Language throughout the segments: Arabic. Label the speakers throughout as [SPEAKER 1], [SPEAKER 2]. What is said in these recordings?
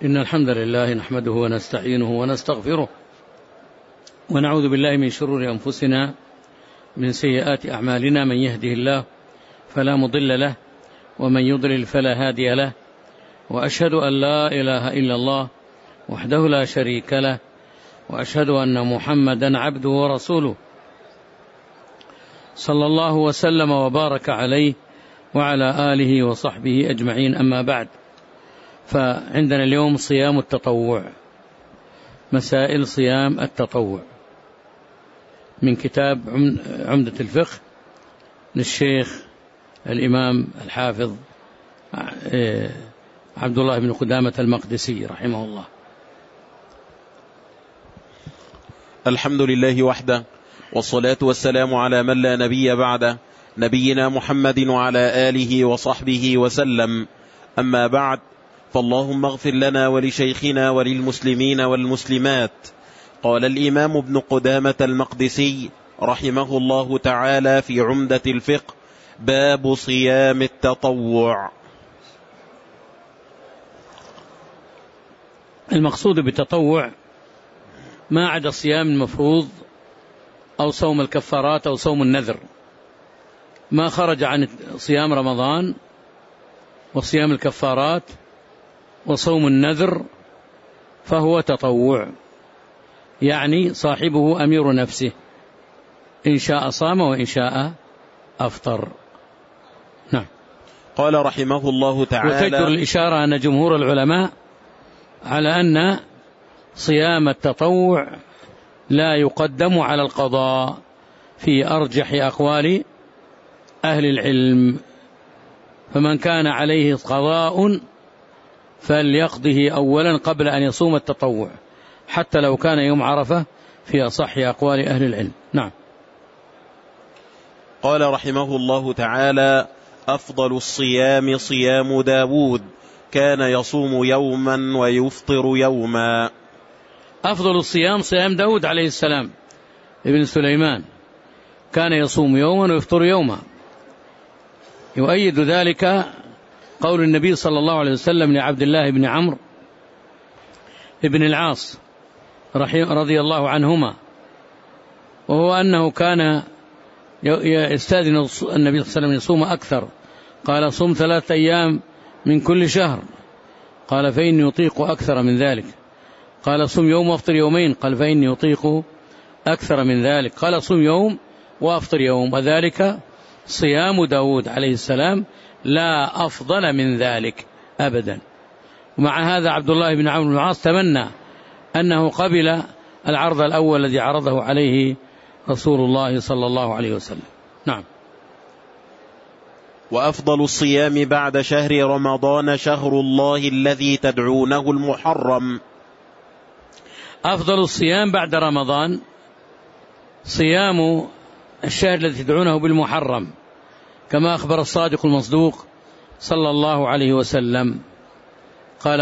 [SPEAKER 1] إن الحمد لله نحمده ونستعينه ونستغفره ونعوذ بالله من شرور أنفسنا من سيئات أعمالنا. من يهده الله فلا مضل له ومن يضلل فلا هادي له، وأشهد أن لا إله إلا الله وحده لا شريك له، وأشهد أن محمدا عبده ورسوله صلى الله وسلم وبارك عليه وعلى آله وصحبه أجمعين. أما بعد، فعندنا اليوم صيام التطوع، مسائل صيام التطوع من كتاب عمدة الفقه للشيخ الإمام الحافظ عبد الله بن قدامة المقدسي رحمه الله.
[SPEAKER 2] الحمد لله وحده، والصلاة والسلام على من لا نبي بعده، نبينا محمد وعلى آله وصحبه وسلم. أما بعد، فاللهم اغفر لنا ولشيخنا وللمسلمين والمسلمات. قال الإمام ابن قدامة المقدسي رحمه الله تعالى في عمدة الفقه: باب صيام التطوع.
[SPEAKER 1] المقصود بالتطوع ما عدا الصيام المفروض أو صوم الكفارات أو صوم النذر، ما خرج عن صيام رمضان وصيام الكفارات وصوم النذر فهو تطوع، يعني صاحبه أمير نفسه، إن شاء صام وإن شاء أفطر. نعم.
[SPEAKER 2] قال رحمه الله تعالى:
[SPEAKER 1] وتجدر الإشارة أن جمهور العلماء على أن صيام التطوع لا يقدم على القضاء في أرجح أقوال أهل العلم، فمن كان عليه قضاء فليقضه أولا قبل أن يصوم التطوع، حتى لو كان يوم عرفة، في أصح أقوال أهل العلم. نعم.
[SPEAKER 2] قال رحمه الله تعالى: أفضل الصيام صيام داود، كان يصوم يوما ويفطر يوما.
[SPEAKER 1] أفضل الصيام صيام داود عليه السلام ابن سليمان، كان يصوم يوما ويفطر يوما. يؤيد ذلك قول النبي صلى الله عليه وسلم لعبد الله بن عمرو بن العاص رضي الله عنهما، وهو أنه كان يستأذن النبي صلى الله عليه وسلم يصوم أكثر، قال: صم 3 أيام من كل شهر، قال: فإني أطيق أكثر من ذلك. قال: صم يوم وافطر يومين، قال: فإني أطيق أكثر من ذلك. قال: صم يوم وافطر يوم، وذلك صيام داود عليه السلام، لا أفضل من ذلك أبدا. ومع هذا عبد الله بن عمرو بن العاص تمنى أنه قبل العرض الأول الذي عرضه عليه رسول الله صلى الله عليه وسلم. نعم.
[SPEAKER 2] وأفضل الصيام بعد شهر رمضان شهر الله الذي تدعونه المحرم.
[SPEAKER 1] أفضل الصيام بعد رمضان صيام الشهر الذي تدعونه بالمحرم، كما أخبر الصادق المصدوق صلى الله عليه وسلم، قال: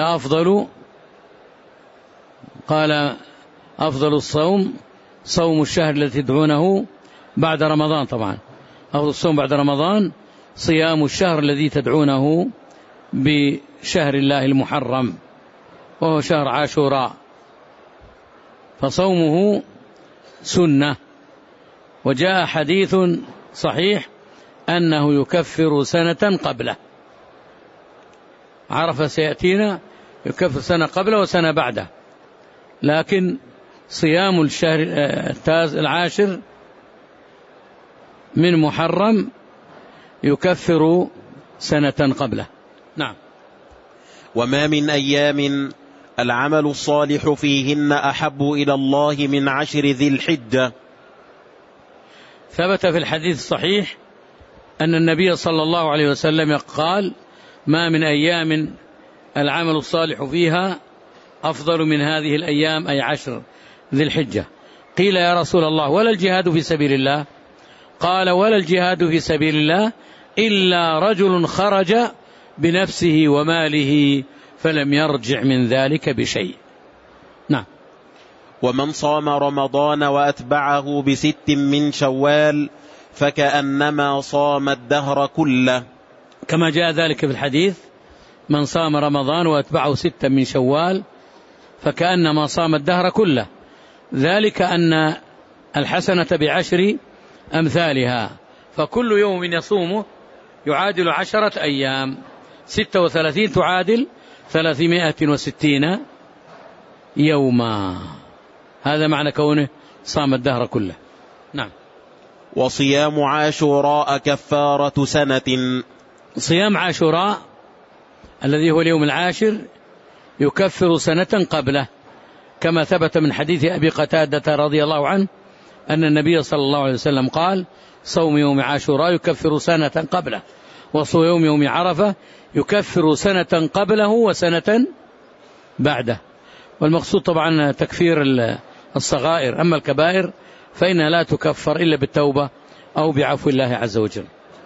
[SPEAKER 1] أفضل الصوم صوم الشهر الذي تدعونه بعد رمضان. طبعا أفضل الصوم بعد رمضان صيام الشهر الذي تدعونه بشهر الله المحرم، وهو شهر عاشوراء، فصومه سنة. وجاء حديث صحيح أنه يكفر سنة قبله، عرفة سيأتينا، يكفر سنة قبله وسنة بعده، لكن صيام الشهر العاشر من محرم يكفر سنة قبله. نعم.
[SPEAKER 2] وما من أيام العمل الصالح فيهن أحب إلى الله من 10 ذي الحجة.
[SPEAKER 1] ثبت في الحديث الصحيح أن النبي صلى الله عليه وسلم قال: ما من أيام العمل الصالح فيها أفضل من هذه الأيام، أي 10 ذي الحجة. قيل: يا رسول الله، ولا الجهاد في سبيل الله؟ قال: ولا الجهاد في سبيل الله إلا رجل خرج بنفسه وماله فلم يرجع من ذلك بشيء. نعم.
[SPEAKER 2] ومن صام رمضان وأتبعه ب6 من شوال فكأنما صام الدهر كله،
[SPEAKER 1] كما جاء ذلك في الحديث: من صام رمضان وأتبعه 6 من شوال فكأنما صام الدهر كله، ذلك أن الحسنة ب10 أمثالها، فكل يوم يصومه يعادل 10 أيام، 36 تعادل 360 يوما. هذا معنى كونه صام الدهر كله. نعم.
[SPEAKER 2] وصيام عاشوراء كفارة سنة.
[SPEAKER 1] صيام عاشوراء الذي هو اليوم العاشر يكفر سنة قبله، كما ثبت من حديث أبي قتادة رضي الله عنه أن النبي صلى الله عليه وسلم قال: صوم يوم عاشوراء يكفر سنة قبله، وصوم يوم عرفة يكفر سنة قبله وسنة بعده. والمقصود طبعا تكفير الصغائر، أما الكبائر فإنها لا تكفر إلا بالتوبة أو بعفو الله عز وجل.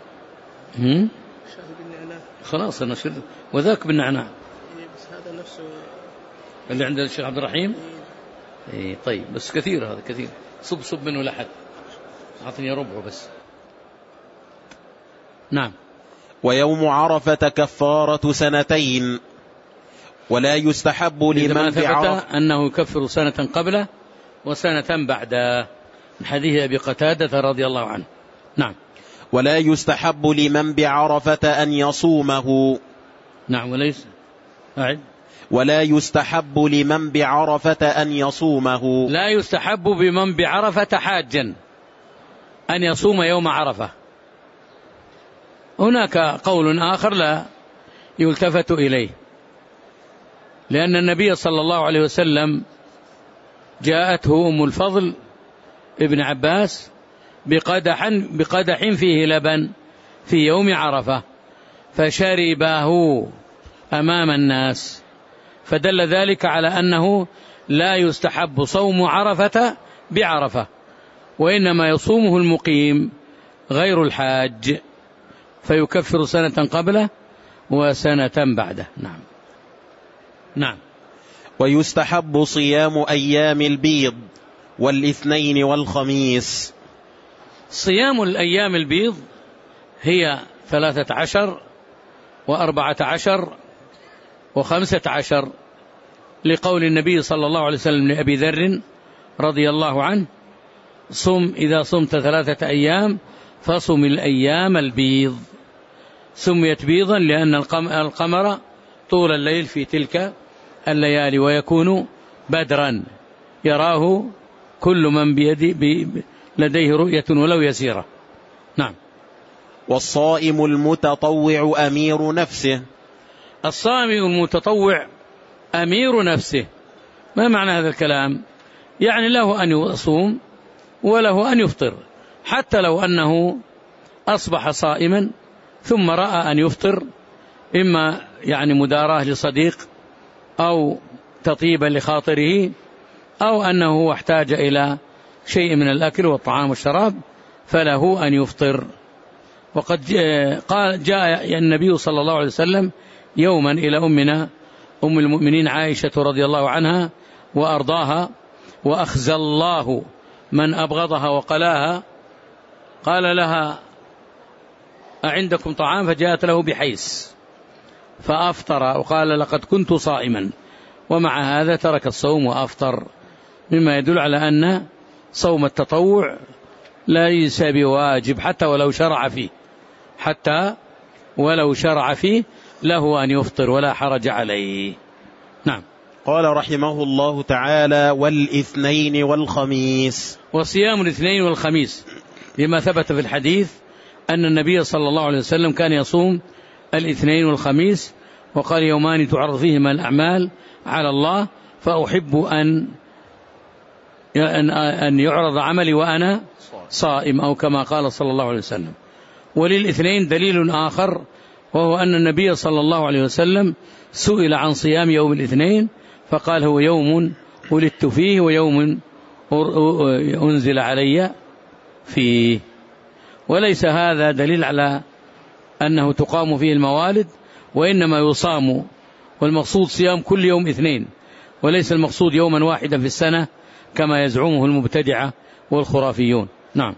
[SPEAKER 1] خلاص أنا شرد وذاك بالنعناع
[SPEAKER 3] بس هذا نفسه
[SPEAKER 1] اللي عند الشيخ عبد الرحيم. طيب بس كثير، هذا كثير، صب منه لحد، أعطني ربعه بس. نعم.
[SPEAKER 2] ويوم عرفة كفارة سنتين، ولا يستحب لمن
[SPEAKER 1] بعرفة أنه يكفر سنة قبله وسنة بعده، من حديث أبي قتادة رضي الله عنه. نعم.
[SPEAKER 2] ولا يستحب لمن بعرفة أن يصومه.
[SPEAKER 1] نعم.
[SPEAKER 2] ولا يستحب لمن بعرفة أن يصومه.
[SPEAKER 1] لا يستحب بمن بعرفة حاجا أن يصوم يوم عرفة. هناك قول آخر لا يلتفت إليه، لأن النبي صلى الله عليه وسلم جاءته أم الفضل ابن عباس بقدح فيه لبن في يوم عرفة فشربه أمام الناس، فدل ذلك على أنه لا يستحب صوم عرفة بعرفة، وإنما يصومه المقيم غير الحاج، فيكفر سنة قبله وسنة بعده. نعم. نعم.
[SPEAKER 2] ويستحب صيام أيام البيض والاثنين والخميس.
[SPEAKER 1] صيام الأيام البيض هي 13 و14 و15، لقول النبي صلى الله عليه وسلم لأبي ذر رضي الله عنه: صم إذا صمت 3 أيام فصم الأيام البيض. سميت بيضا لأن القمر طول الليل في تلك الليالي، ويكون بدرا يراه كل من لديه رؤية ولو يسيرة. نعم.
[SPEAKER 2] والصائم المتطوع أمير نفسه.
[SPEAKER 1] الصائم المتطوع أمير نفسه. ما معنى هذا الكلام؟ يعني له أن يصوم وله أن يفطر، حتى لو أنه أصبح صائما ثم رأى أن يفطر، إما يعني مداراة لصديق أو تطيبا لخاطره، أو أنه احتاج إلى شيء من الأكل والطعام والشراب، فله أن يفطر. وقد جاء النبي صلى الله عليه وسلم يوما إلى أمنا أم المؤمنين عائشة رضي الله عنها وأرضاها، وأخزى الله من أبغضها وقلاها، قال لها: أعندكم طعام؟ فجاءت له بحيس فأفطر، وقال: لقد كنت صائما، ومع هذا ترك الصوم وأفطر، مما يدل على أن صوم التطوع ليس بواجب حتى ولو شرع فيه له أن يفطر ولا حرج عليه. نعم.
[SPEAKER 2] قال رحمه الله تعالى: والاثنين والخميس.
[SPEAKER 1] وصيام الاثنين والخميس لما ثبت في الحديث أن النبي صلى الله عليه وسلم كان يصوم الاثنين والخميس، وقال: يومان تعرض فيهما الأعمال على الله، فأحب أن يعرض عملي وأنا صائم، أو كما قال صلى الله عليه وسلم. وللاثنين دليل آخر، وهو أن النبي صلى الله عليه وسلم سئل عن صيام يوم الاثنين فقال: هو يوم ولدت فيه ويوم أنزل علي فيه. وليس هذا دليل على أنه تقام فيه الموالد، وإنما يصام، والمقصود صيام كل يوم اثنين، وليس المقصود يوما واحدا في السنة كما يزعمه المبتدعة والخرافيون. نعم.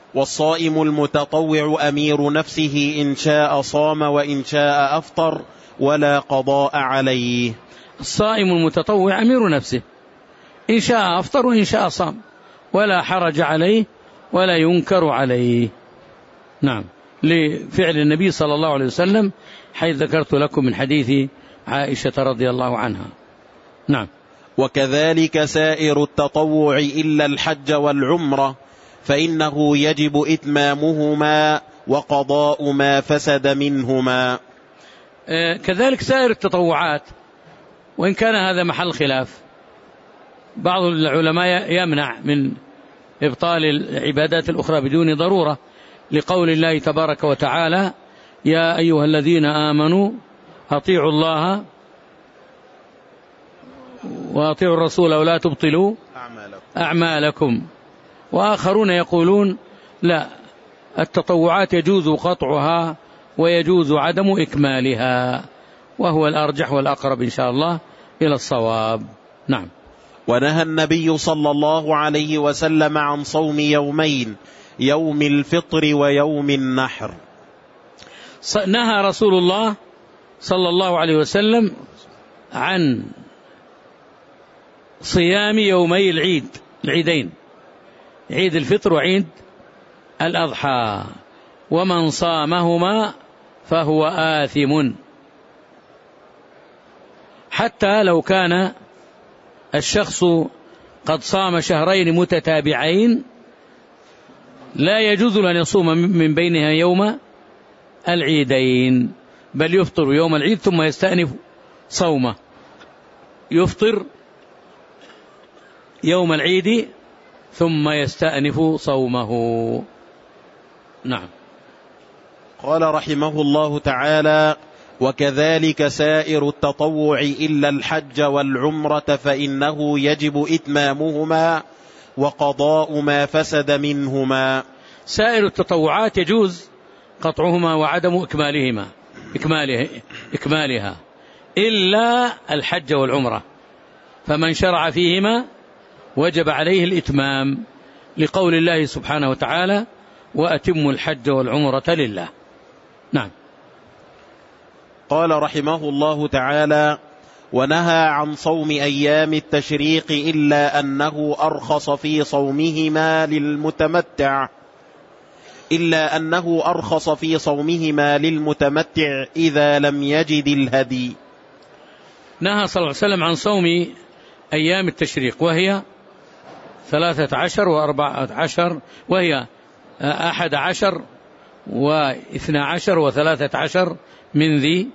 [SPEAKER 2] والصائم المتطوع أمير نفسه، إن شاء صام وإن شاء أفطر، ولا قضاء عليه.
[SPEAKER 1] الصائم المتطوع أمير نفسه، إن شاء أفطر وإن شاء صام، ولا حرج عليه ولا ينكر عليه. نعم، لفعل النبي صلى الله عليه وسلم، حيث ذكرت لكم من حديث عائشة رضي الله عنها. نعم.
[SPEAKER 2] وكذلك سائر التطوع إلا الحج والعمرة، فإنه يجب إتمامهما وقضاء ما فسد منهما.
[SPEAKER 1] كذلك سائر التطوعات، وإن كان هذا محل خلاف، بعض العلماء يمنع من إبطال العبادات الأخرى بدون ضرورة، لقول الله تبارك وتعالى: يا أيها الذين آمنوا أطيعوا الله وأطيعوا الرسول ولا تبطلوا أعمالكم. وآخرون يقولون لا، التطوعات يجوز قطعها ويجوز عدم إكمالها، وهو الأرجح والأقرب إن شاء الله إلى الصواب. نعم.
[SPEAKER 2] ونهى النبي صلى الله عليه وسلم عن صوم يومين، يوم الفطر ويوم النحر.
[SPEAKER 1] نهى رسول الله صلى الله عليه وسلم عن صيام يومي العيدين، عيد الفطر وعيد الأضحى، ومن صامهما فهو آثم، حتى لو كان الشخص قد صام شهرين متتابعين لا يجوز أن يصوم من بينها يوم العيدين، بل يفطر يوم العيد ثم يستأنف صومه، يفطر يوم العيد ثم يستأنف صومه. نعم.
[SPEAKER 2] قال رحمه الله تعالى: وكذلك سائر التطوع إلا الحج والعمرة، فإنه يجب إتمامهما وقضاء ما فسد منهما.
[SPEAKER 1] سائر التطوعات يجوز قطعهما وعدم إكمالها إلا الحج والعمرة، فمن شرع فيهما وجب عليه الإتمام، لقول الله سبحانه وتعالى: وأتموا الحج والعمرة لله. نعم.
[SPEAKER 2] قال رحمه الله تعالى: ونهى عن صوم أيام التشريق إلا أنه أرخص في صومهما للمتمتع إذا لم يجد الهدي.
[SPEAKER 1] نهى صلى الله عليه وسلم عن صوم أيام التشريق، وهي 13 و14، وهي 11 و12 و13 من ذي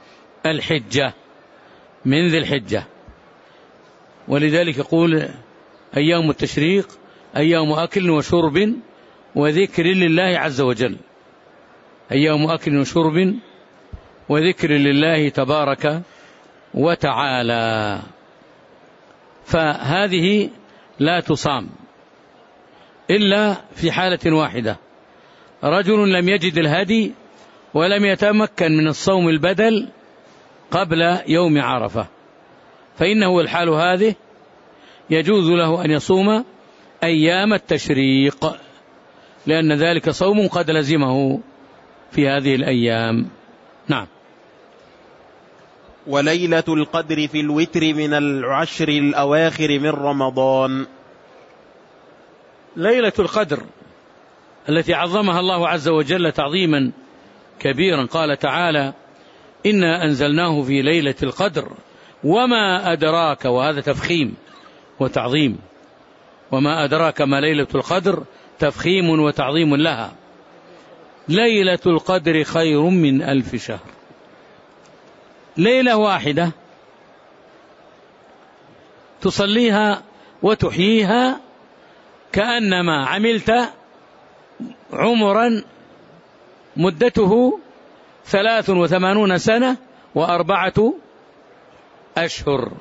[SPEAKER 1] الحجة. ولذلك يقول: أيام التشريق أيام أكل وشرب وذكر لله عز وجل، أيام أكل وشرب وذكر لله تبارك وتعالى. فهذه لا تصام إلا في حالة واحدة: رجل لم يجد الهدي ولم يتمكن من الصوم البدل قبل يوم عرفة، فإنه الحال هذه يجوز له أن يصوم أيام التشريق، لأن ذلك صوم قد لزمه في هذه الأيام. نعم.
[SPEAKER 2] وليلة القدر في الوتر من العشر الأواخر من رمضان.
[SPEAKER 1] ليلة القدر التي عظمها الله عز وجل تعظيما كبيرا، قال تعالى: إنا أنزلناه في ليلة القدر وما أدراك، وهذا تفخيم وتعظيم، وما أدراك ما ليلة القدر تفخيم وتعظيم لها. ليلة القدر خير من 1000 شهر، ليلة واحدة تصليها وتحييها كأنما عملت عمرا مدته 83 سنة و4 أشهر،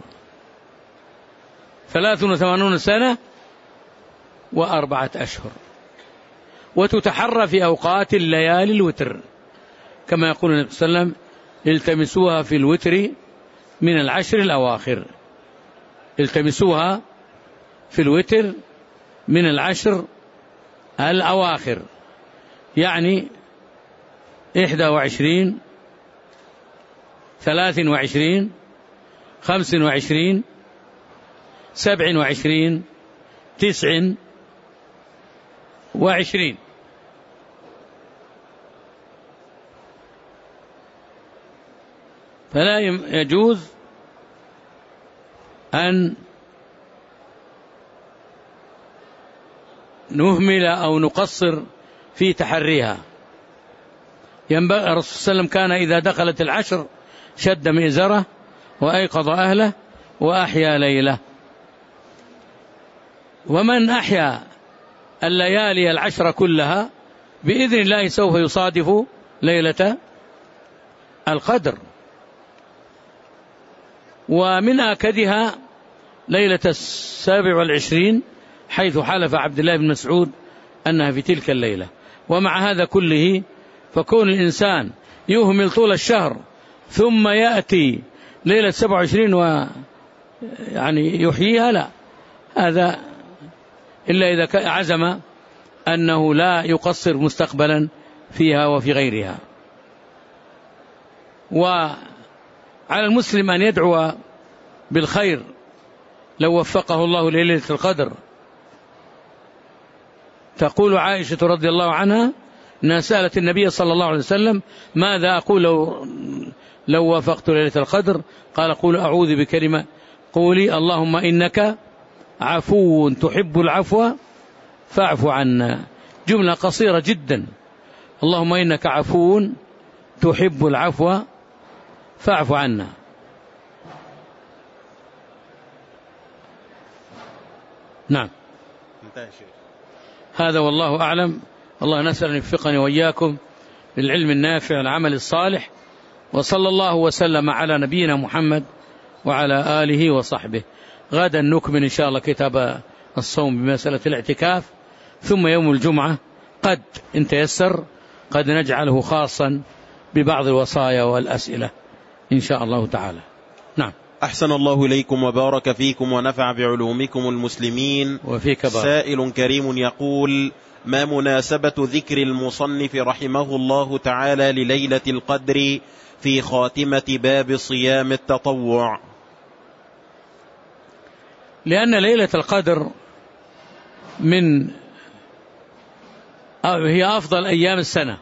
[SPEAKER 1] 83 سنة و4 أشهر، وتتحرى في أوقات الليالي الوتر، كما يقول النبي صلى الله عليه وسلم: التمسوها في الوتر من العشر الأواخر، التمسوها في الوتر من العشر الأواخر، يعني 21 23 25 27 29. فلا يجوز أن نهمل أو نقصر في تحريها. ينبغي الرسول صلى الله عليه وسلم كان إذا دخلت العشر شد مئزره وأيقظ أهله وأحيا ليله. ومن أحيا الليالي العشر كلها بإذن الله سوف يصادف ليلة القدر. ومن آكدها ليلة 27 حيث حلف عبد الله بن مسعود أنها في تلك الليلة. ومع هذا كله فكون الإنسان يهمل طول الشهر ثم يأتي ليلة 27 ويعني يحييها، لا، هذا إلا إذا عزم أنه لا يقصر مستقبلا فيها وفي غيرها. وعلى المسلم أن يدعو بالخير لو وفقه الله ليلة القدر. تقول عائشة رضي الله عنها أنها سألت النبي صلى الله عليه وسلم ماذا أقول لو وافقت ليلة القدر؟ قال قول أعوذ بكلمة، قولي اللهم إنك عفو تحب العفو فاعف عنا. جملة قصيرة جدا، اللهم إنك عفو تحب العفو فاعف عنا. نعم، هذا والله أعلم. الله نسأل أن يوفقني وإياكم للعلم النافع العمل الصالح، وصلى الله وسلم على نبينا محمد وعلى آله وصحبه. غدا نكمل إن شاء الله كتاب الصوم بمسألة الاعتكاف، ثم يوم الجمعة قد إن تيسر قد نجعله خاصا ببعض الوصايا والأسئلة إن شاء الله تعالى. نعم.
[SPEAKER 2] أحسن الله إليكم وبارك فيكم ونفع بعلومكم المسلمين.
[SPEAKER 1] وفيك بارك.
[SPEAKER 2] سائل كريم يقول: ما مناسبة ذكر المصنف رحمه الله تعالى لليلة القدر في خاتمة باب صيام التطوع؟
[SPEAKER 1] لأن ليلة القدر هي أفضل أيام السنة،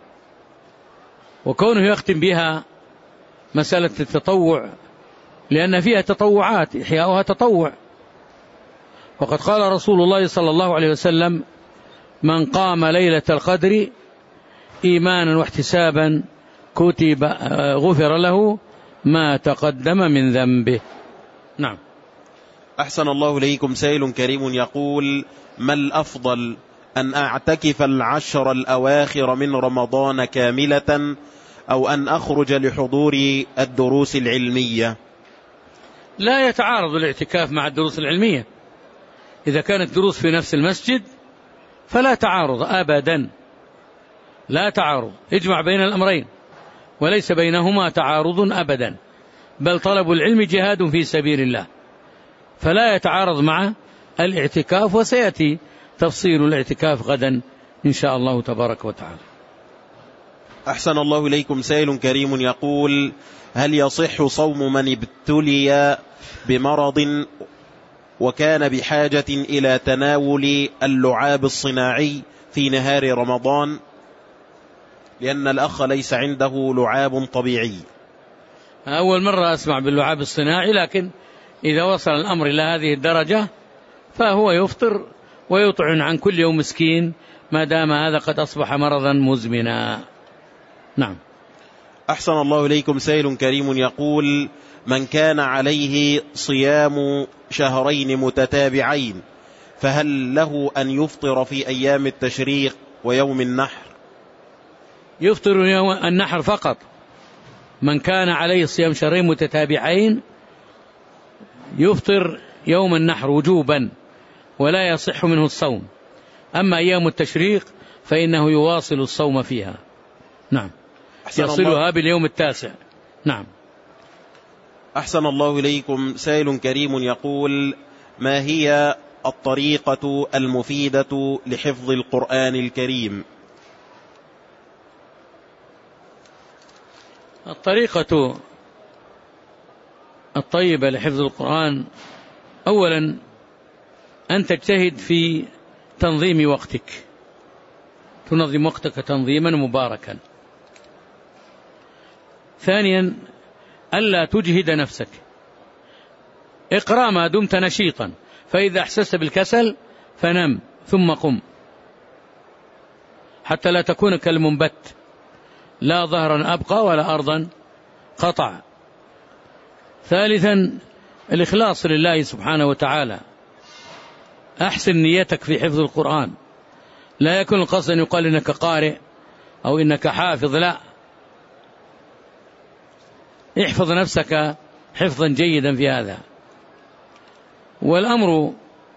[SPEAKER 1] وكونه يختم بها مسألة التطوع لأن فيها تطوعات، إحياؤها تطوع. وقد قال رسول الله صلى الله عليه وسلم: من قام ليلة القدر إيمانا واحتسابا كتب غفر له ما تقدم من ذنبه. نعم.
[SPEAKER 2] أحسن الله إليكم. سائل كريم يقول: ما الأفضل، أن أعتكف العشر الأواخر من رمضان كاملة أو أن أخرج لحضور الدروس العلمية؟
[SPEAKER 1] لا يتعارض الاعتكاف مع الدروس العلمية. إذا كانت دروس في نفس المسجد فلا تعارض أبدا، لا تعارض، اجمع بين الأمرين وليس بينهما تعارض أبدا، بل طلب العلم جهاد في سبيل الله، فلا يتعارض مع الاعتكاف. وسيأتي تفصيل الاعتكاف غدا إن شاء الله تبارك وتعالى.
[SPEAKER 2] أحسن الله إليكم. سائل كريم يقول: هل يصح صوم من ابتلي بمرض وكان بحاجة إلى تناول اللعاب الصناعي في نهار رمضان، لأن الأخ ليس عنده لعاب طبيعي؟
[SPEAKER 1] أول مرة أسمع باللعاب الصناعي، لكن إذا وصل الأمر إلى هذه الدرجة فهو يفطر ويطعن عن كل يوم مسكين ما دام هذا قد أصبح مرضا مزمنا. نعم.
[SPEAKER 2] أحسن الله إليكم. سائل كريم يقول: من كان عليه صيام شهرين متتابعين فهل له أن يفطر في أيام التشريق ويوم النحر؟
[SPEAKER 1] يفطر يوم النحر فقط. من كان عليه صيام شهرين متتابعين يفطر يوم النحر وجوبا ولا يصح منه الصوم. أما أيام التشريق فإنه يواصل الصوم فيها. نعم، يصلها باليوم التاسع. نعم.
[SPEAKER 2] أحسن الله إليكم. سائل كريم يقول: ما هي الطريقة المفيدة لحفظ القرآن الكريم؟
[SPEAKER 1] الطريقة الطيبة لحفظ القرآن: أولا أن تجتهد في تنظيم وقتك، تنظم وقتك تنظيما مباركا. ثانيا ألا تجهد نفسك، اقرأ ما دمت نشيطا، فإذا أحسست بالكسل فنم ثم قم، حتى لا تكون كالمنبت، لا ظهرا أبقى ولا أرضا قطع. ثالثا الإخلاص لله سبحانه وتعالى، أحسن نيتك في حفظ القرآن، لا يكون القصد أن يقال إنك قارئ أو إنك حافظ، لا، احفظ نفسك حفظا جيدا في هذا. والأمر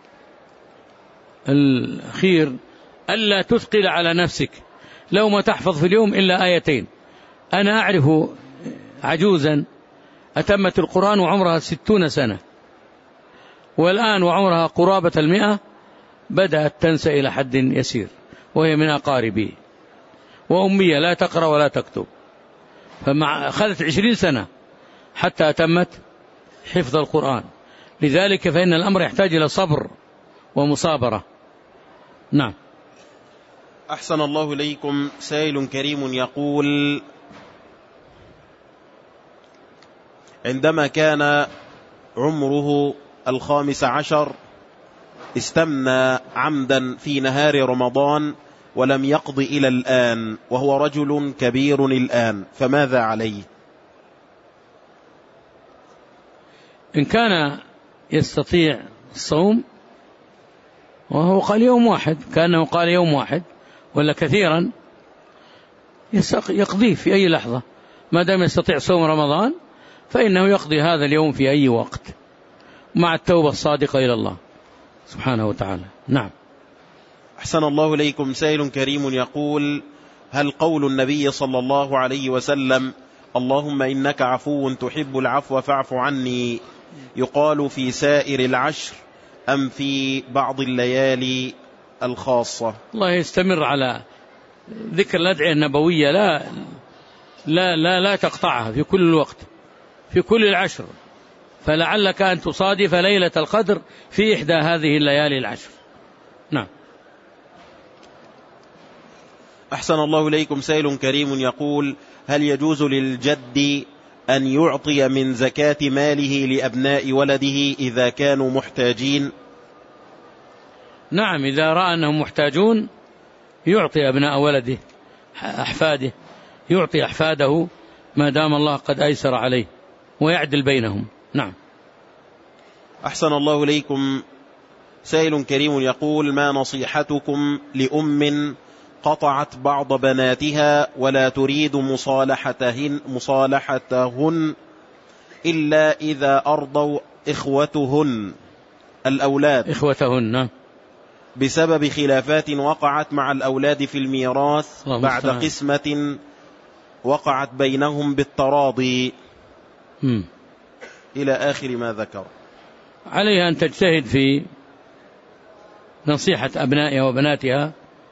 [SPEAKER 1] الأخير ألا تثقل على نفسك، لو ما تحفظ في اليوم إلا آيتين. أنا أعرف عجوزا أتمت القرآن وعمرها 60 سنة، والآن وعمرها قرابة 100 بدأت تنسى إلى حد يسير، وهي من أقاربي، وأمية لا تقرأ ولا تكتب، أخذت 20 سنة حتى أتمت حفظ القرآن. لذلك فإن الأمر يحتاج إلى صبر ومصابرة. نعم.
[SPEAKER 2] أحسن الله إليكم. سائل كريم يقول: عندما كان عمره 15 استمنى عمدا في نهار رمضان ولم يقض إلى الآن، وهو رجل كبير الآن، فماذا عليه؟
[SPEAKER 1] إن كان يستطيع الصوم، وهو قال يوم واحد، كأنه قال يوم واحد ولا كثيرا، يقضيه في أي لحظة، ما دام يستطيع صوم رمضان فإنه يقضي هذا اليوم في أي وقت مع التوبة الصادقة إلى الله سبحانه وتعالى. نعم.
[SPEAKER 2] أحسن الله إليكم. سائل كريم يقول: هل قول النبي صلى الله عليه وسلم اللهم إنك عفو تحب العفو فاعف عني يقال في سائر العشر أم في بعض الليالي الخاصة؟
[SPEAKER 1] الله يستمر على ذكر الأدعية النبوية، لا تقطعها في كل الوقت، في كل العشر، فلعلك أن تصادف ليلة القدر في إحدى هذه الليالي العشر. نعم.
[SPEAKER 2] أحسن الله إليكم. سائل كريم يقول: هل يجوز للجد أن يعطي من زكاة ماله لأبناء ولده إذا كانوا محتاجين؟
[SPEAKER 1] نعم، إذا رأى أنهم محتاجون يعطي أبناء ولده، أحفاده، يعطي أحفاده ما دام الله قد أيسر عليه، ويعدل بينهم. نعم.
[SPEAKER 2] أحسن الله إليكم. سائل كريم يقول: ما نصيحتكم لأم قطعت بعض بناتها ولا تريد مصالحتهن إلا إذا أرضوا إخوتهن الأولاد
[SPEAKER 1] إخوتهن
[SPEAKER 2] بسبب خلافات وقعت مع الأولاد في الميراث بعد قسمة وقعت بينهم بالتراضي إلى آخر ما ذكر؟
[SPEAKER 1] عليها أن تجتهد في نصيحة أبنائها وبناتها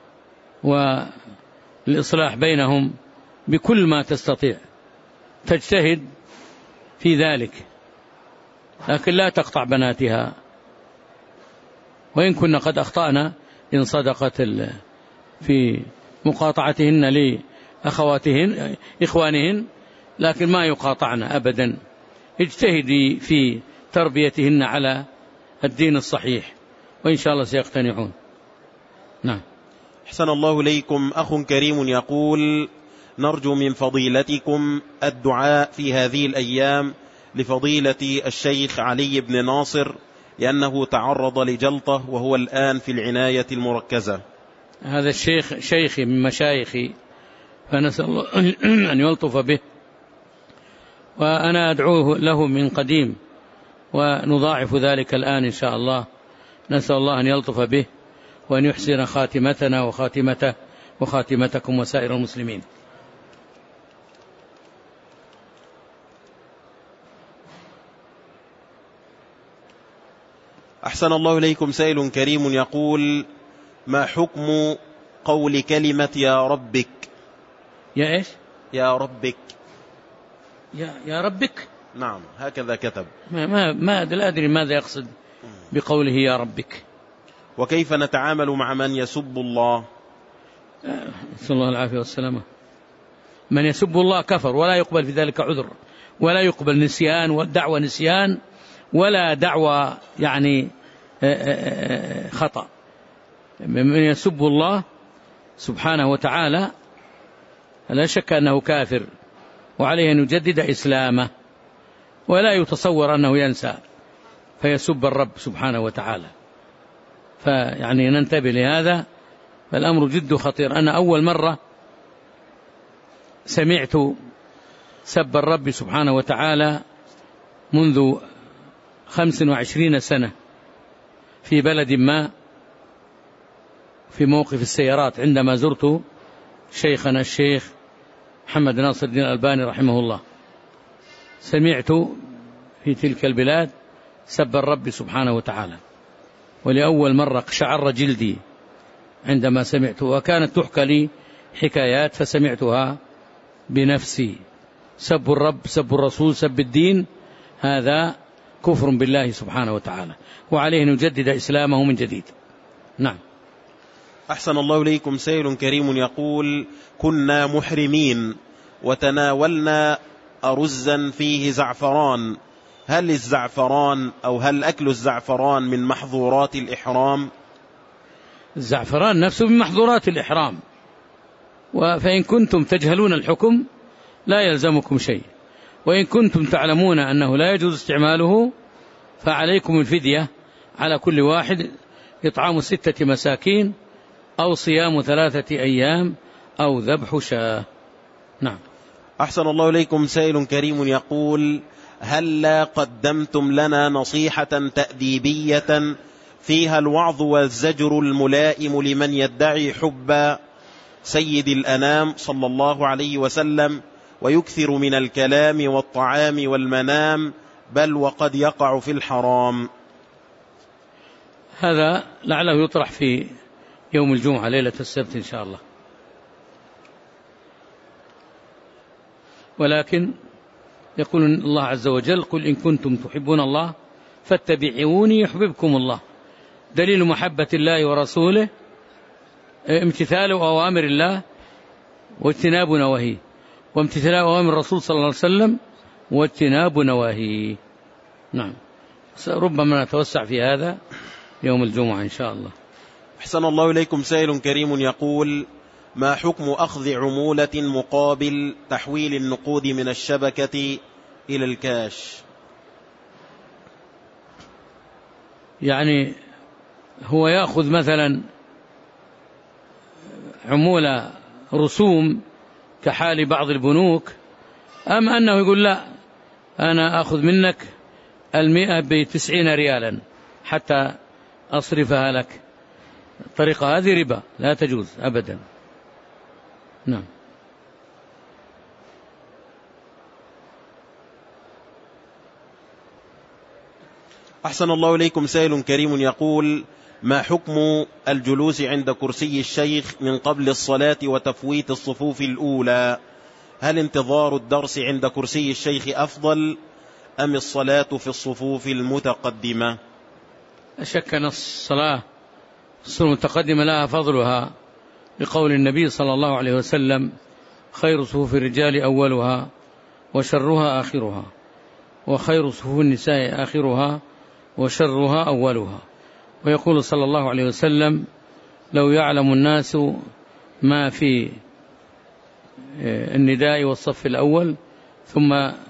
[SPEAKER 1] والإصلاح بينهم بكل ما تستطيع، تجتهد في ذلك، لكن لا تقطع بناتها، وإن كنا قد أخطأنا إن صدقت في مقاطعتهن لأخواتهن إخوانهن، لكن ما يقاطعنا أبدا. اجتهدي في تربيتهن على الدين الصحيح، وإن شاء الله سيقتنعون. نعم.
[SPEAKER 2] أحسن الله إليكم. أخ كريم يقول: نرجو من فضيلتكم الدعاء في هذه الأيام لفضيلة الشيخ علي بن ناصر، لأنه تعرض لجلطة وهو الآن في العناية المركزة.
[SPEAKER 1] هذا الشيخ شيخي من مشايخي، فنسأل الله أن يلطف به، وأنا أدعوه له من قديم، ونضاعف ذلك الآن إن شاء الله. نسأل الله أن يلطف به وأن يحسن خاتمتنا وخاتمته وخاتمتكم وسائر المسلمين.
[SPEAKER 2] أحسن الله إليكم. سائل كريم يقول: ما حكم قول كلمة يا ربك؟
[SPEAKER 1] يا إيش؟
[SPEAKER 2] يا ربك.
[SPEAKER 1] يا ربك.
[SPEAKER 2] نعم هكذا كتب.
[SPEAKER 1] ما لا أدري ماذا يقصد بقوله يا ربك.
[SPEAKER 2] وكيف نتعامل مع من يسب الله؟
[SPEAKER 1] نسأل الله العافية والسلامة. من يسب الله كفر، ولا يقبل في ذلك عذر، ولا يقبل نسيان والدعوة نسيان، ولا دعوة يعني خطأ. من يسب الله سبحانه وتعالى لا شك أنه كافر، وعليه أن يجدد إسلامه، ولا يتصور أنه ينسى فيسب الرب سبحانه وتعالى. فيعني ننتبه لهذا، فالأمر جد خطير. أنا أول مرة سمعت سب الرب سبحانه وتعالى منذ 25 سنة في بلد ما، في موقف السيارات، عندما زرت شيخنا الشيخ محمد ناصر الدين الألباني رحمه الله. سمعت في تلك البلاد سب الرب سبحانه وتعالى، ولأول مرة قشعر جلدي عندما سمعت، وكانت تحكى لي حكايات فسمعتها بنفسي. سب الرب، سب الرسول، سب الدين، هذا كفر بالله سبحانه وتعالى، وعليه أن يجدد إسلامه من جديد. نعم.
[SPEAKER 2] أحسن الله إليكم. سائل كريم يقول: كنا محرمين وتناولنا أرزا فيه زعفران، هل الزعفران أو هل أكل الزعفران من محظورات الإحرام؟
[SPEAKER 1] الزعفران نفسه من محظورات الإحرام، فإن كنتم تجهلون الحكم لا يلزمكم شيء، وإن كنتم تعلمون أنه لا يجوز استعماله فعليكم الفدية على كل واحد إطعام 6 مساكين أو صيام 3 أيام أو ذبح شاة. نعم.
[SPEAKER 2] أحسن الله إليكم. سائل كريم يقول: هل قدمتم لنا نصيحة تأديبية فيها الوعظ والزجر الملائم لمن يدعي حب سيد الأنام صلى الله عليه وسلم ويكثر من الكلام والطعام والمنام، بل وقد يقع في الحرام؟
[SPEAKER 1] هذا لعله يطرح في يوم الجمعة ليلة السبت إن شاء الله، ولكن يقول الله عز وجل: قل إن كنتم تحبون الله فاتبعوني يحببكم الله. دليل محبة الله ورسوله امتثال أوامر الله واجتناب نواهيه، وامتثال أوامر الرسول صلى الله عليه وسلم واجتناب نواهيه. نعم. ربما نتوسع في هذا يوم الجمعة إن شاء الله.
[SPEAKER 2] أحسن الله إليكم. سائل كريم يقول: ما حكم أخذ عمولة مقابل تحويل النقود من الشبكة إلى الكاش؟
[SPEAKER 1] يعني هو يأخذ مثلا عمولة رسوم كحال بعض البنوك، أم أنه يقول لا، أنا أخذ منك 100 ب90 ريالا حتى أصرفها لك؟ الطريقة هذه ربا لا تجوز أبدا. نعم.
[SPEAKER 2] أحسن الله إليكم. سائل كريم يقول: ما حكم الجلوس عند كرسي الشيخ من قبل الصلاة وتفويت الصفوف الأولى؟ هل انتظار الدرس عند كرسي الشيخ أفضل أم الصلاة في الصفوف المتقدمة؟
[SPEAKER 1] أشك أن الصلاة المتقدمة لها فضلها، لقول النبي صلى الله عليه وسلم: خير صفوف الرجال أولها وشرها آخرها، وخير صفوف النساء آخرها وشرها أولها. ويقول صلى الله عليه وسلم: لو يعلم الناس ما في النداء والصف الأول ثم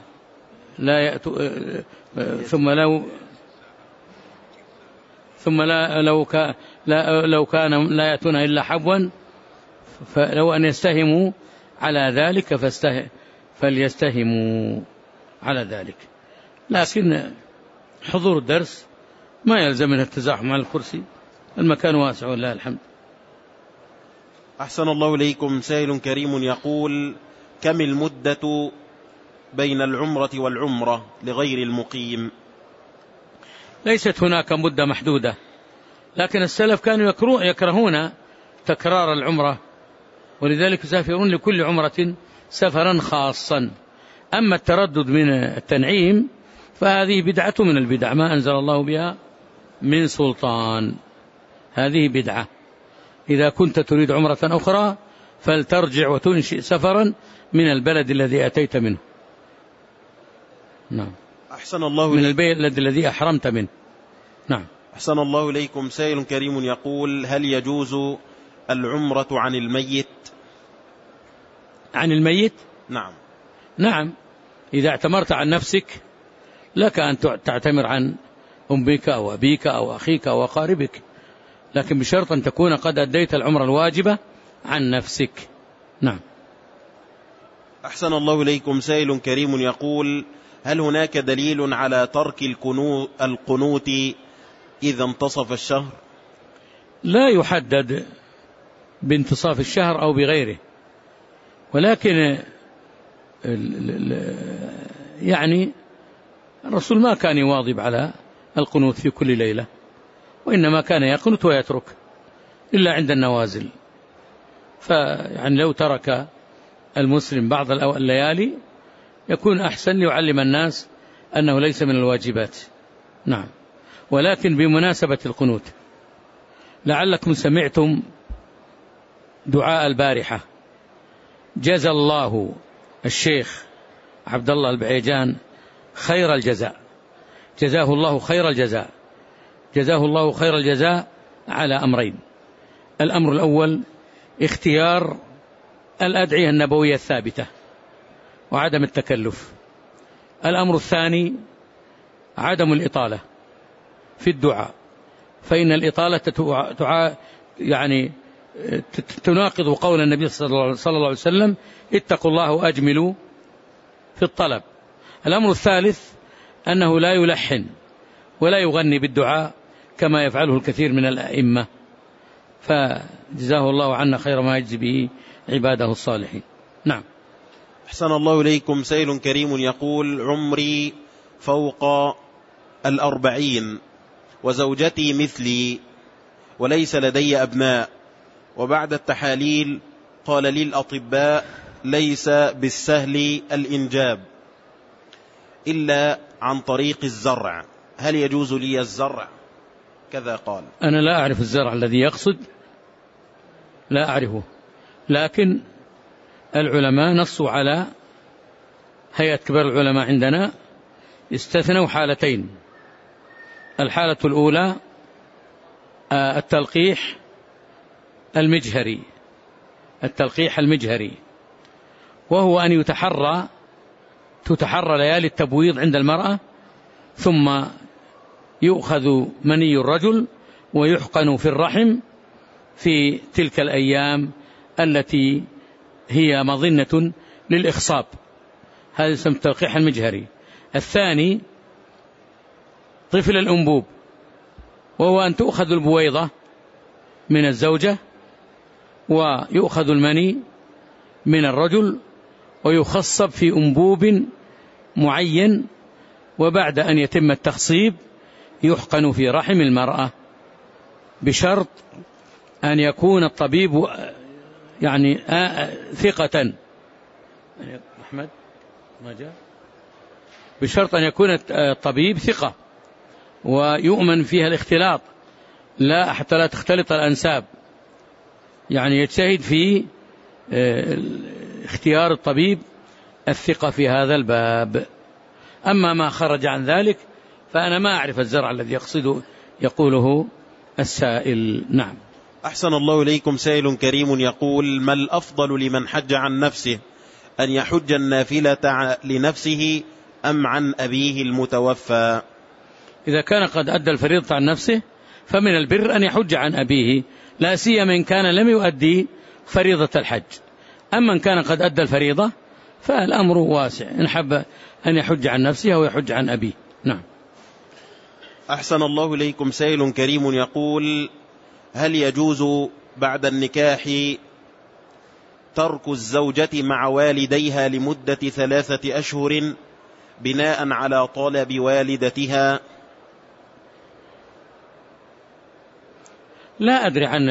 [SPEAKER 1] لو كان لا يأتون إلا حبوا، فلو أن يستهموا على ذلك فليستهموا على ذلك. لكن حضور الدرس ما يلزم من التزاحم على الكرسي، المكان واسع ولله الحمد.
[SPEAKER 2] أحسن الله إليكم. سائل كريم يقول: كم المدة بين العمرة والعمرة لغير المقيم؟
[SPEAKER 1] ليست هناك مدة محدودة، لكن السلف كانوا يكرهون تكرار العمرة، ولذلك يسافرون لكل عمرة سفرا خاصا. أما التردد من التنعيم فهذه بدعة من البدع ما أنزل الله بها من سلطان، هذه بدعة. إذا كنت تريد عمرة أخرى فلترجع وتنشئ سفرا من البلد الذي أتيت منه. نعم.
[SPEAKER 2] أحسن الله
[SPEAKER 1] من البلد الذي أحرمت منه. نعم.
[SPEAKER 2] أحسن الله إليكم. سائل كريم يقول: هل يجوز العمرة عن الميت؟
[SPEAKER 1] عن الميت؟
[SPEAKER 2] نعم.
[SPEAKER 1] نعم، إذا اعتمرت عن نفسك لك أن تعتمر عن أمك أو أبيك أو أخيك أو أقاربك، لكن بشرط أن تكون قد أديت العمرة الواجبة عن نفسك. نعم.
[SPEAKER 2] أحسن الله إليكم. سائل كريم يقول: هل هناك دليل على ترك القنوت إذا انتصف الشهر؟
[SPEAKER 1] لا يحدد بانتصاف الشهر أو بغيره، ولكن يعني الرسول ما كان يواظب على القنوت في كل ليلة، وإنما كان يقنت ويترك إلا عند النوازل. فيعني لو ترك المسلم بعض الليالي يكون أحسن ليعلم الناس أنه ليس من الواجبات. نعم. ولكن بمناسبة القنوت، لعلكم سمعتم دعاء البارحة: جزى الله الشيخ عبد الله البعيجان خير الجزاء، جزاه الله خير الجزاء، جزاه الله خير الجزاء على أمرين: الأمر الأول اختيار الأدعية النبوية الثابتة وعدم التكلف. الأمر الثاني عدم الإطالة في الدعاء، فإن الإطالة يعني تناقض قول النبي صلى الله عليه وسلم: اتقوا الله وأجملوا في الطلب. الأمر الثالث أنه لا يلحن ولا يغني بالدعاء كما يفعله الكثير من الأئمة، فجزاه الله عنا خير ما يجزي به عباده الصالحين. نعم.
[SPEAKER 2] أحسن الله إليكم. سائل كريم يقول: عمري فوق 40 وزوجتي مثلي وليس لدي أبناء، وبعد التحاليل قال لي الأطباء ليس بالسهل الإنجاب إلا عن طريق الزرع، هل يجوز لي الزرع؟ كذا قال.
[SPEAKER 1] أنا لا أعرف الزرع الذي يقصد، لا أعرفه، لكن العلماء نصوا على هيئة كبار العلماء عندنا استثنوا حالتين: الحالة الأولى التلقيح المجهري، التلقيح المجهري، وهو أن تتحرى ليالي التبويض عند المرأة، ثم يؤخذ مني الرجل ويحقن في الرحم في تلك الأيام التي هي مظنة للإخصاب، هذا يسمى التلقيح المجهري. الثاني طفل الأنبوب، وهو أن تؤخذ البويضة من الزوجة ويؤخذ المني من الرجل ويخصب في أنبوب معين، وبعد أن يتم التخصيب يحقن في رحم المرأة، بشرط أن يكون الطبيب يعني ثقة. أحمد ما جاء؟ بشرط أن يكون الطبيب ثقة ويؤمن فيها الاختلاط، لا حتى لا تختلط الأنساب، يعني يجتهد في اختيار الطبيب الثقة في هذا الباب. أما ما خرج عن ذلك فأنا ما أعرف الزرع الذي يقوله السائل. نعم.
[SPEAKER 2] أحسن الله إليكم. سائل كريم يقول: ما الأفضل لمن حج عن نفسه، أن يحج النافلة لنفسه أم عن أبيه المتوفى؟
[SPEAKER 1] إذا كان قد أدى الفريضة عن نفسه فمن البر أن يحج عن أبيه، لا سيما إن كان لم يؤدي فريضة الحج. أما إن كان قد أدى الفريضة فالأمر واسع، إن حب أن يحج عن نفسه أو يحج عن أبيه. نعم.
[SPEAKER 2] أحسن الله إليكم. سائل كريم يقول: هل يجوز بعد النكاح ترك الزوجة مع والديها لمدة 3 أشهر بناء على طلب والدتها؟
[SPEAKER 1] لا أدري عن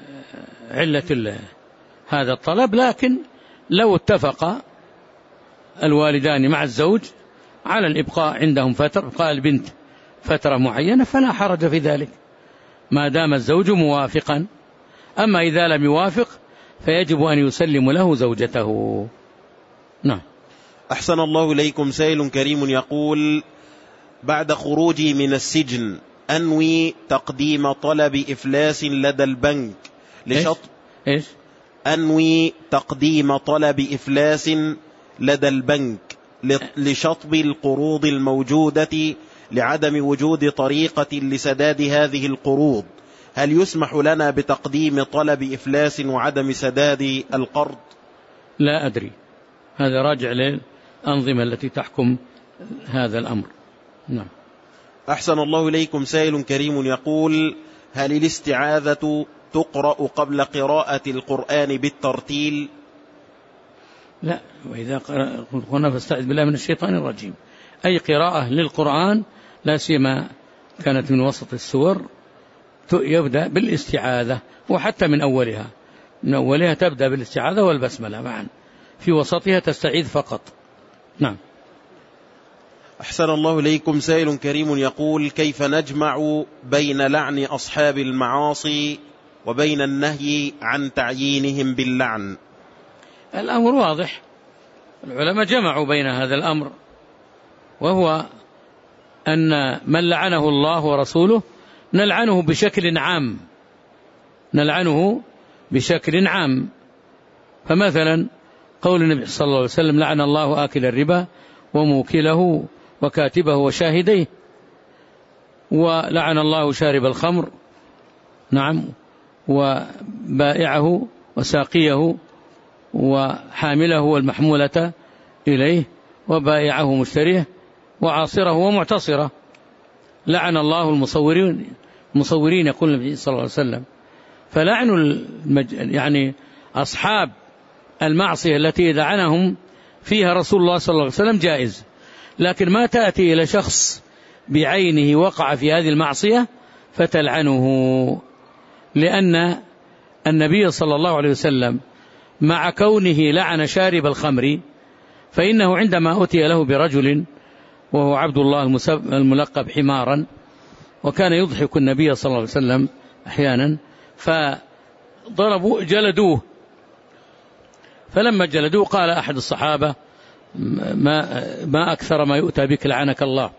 [SPEAKER 1] علة هذا الطلب، لكن لو اتفق الوالدان مع الزوج على الإبقاء عندهم فترة، إبقاء البنت فترة معينة، فلا حرج في ذلك ما دام الزوج موافقا. أما إذا لم يوافق فيجب أن يسلم له زوجته. نعم.
[SPEAKER 2] أحسن الله إليكم. سائل كريم يقول: بعد خروجي من السجن أنوي تقديم طلب إفلاس لدى البنك
[SPEAKER 1] إيش؟
[SPEAKER 2] أنوي تقديم طلب إفلاس لدى البنك لشطب القروض الموجودة لعدم وجود طريقة لسداد هذه القروض، هل يسمح لنا بتقديم طلب إفلاس وعدم سداد القرض؟
[SPEAKER 1] لا أدري، هذا راجع للأنظمة التي تحكم هذا الأمر. نعم.
[SPEAKER 2] أحسن الله إليكم. سائل كريم يقول: هل الاستعاذة تقرأ قبل قراءة القرآن بالترتيل؟
[SPEAKER 1] لا، وإذا قلنا فاستعذ بالله من الشيطان الرجيم. أي قراءة للقرآن لا سيما كانت من وسط السور يبدأ بالاستعاذة، وحتى من أولها تبدأ بالاستعاذة والبسملة معا، في وسطها تستعيذ فقط. نعم.
[SPEAKER 2] أحسن الله إليكم. سائل كريم يقول: كيف نجمع بين لعن أصحاب المعاصي وبين النهي عن تعيينهم باللعن؟
[SPEAKER 1] الأمر واضح، العلماء جمعوا بين هذا الأمر، وهو أن من لعنه الله ورسوله نلعنه بشكل عام. فمثلا قول النبي صلى الله عليه وسلم: لعن الله آكل الربا وموكله وكاتبه وشاهديه، ولعن الله شارب الخمر، نعم، وبائعه وساقيه وحامله والمحمولة إليه وبائعه مشتريه وعاصره ومعتصره. لعن الله المصورين يقول النبي صلى الله عليه وسلم. فلعن يعني أصحاب المعصية التي لعنهم فيها رسول الله صلى الله عليه وسلم جائز، لكن ما تأتي إلى شخص بعينه وقع في هذه المعصية فتلعنه، لأن النبي صلى الله عليه وسلم مع كونه لعن شارب الخمر، فإنه عندما أتي له برجل وهو عبد الله الملقب حمارا، وكان يضحك النبي صلى الله عليه وسلم أحيانا، فضربوا جلدوه. فلما جلدوه قال أحد الصحابة: ما أكثر ما يؤتى بك لعنك الله.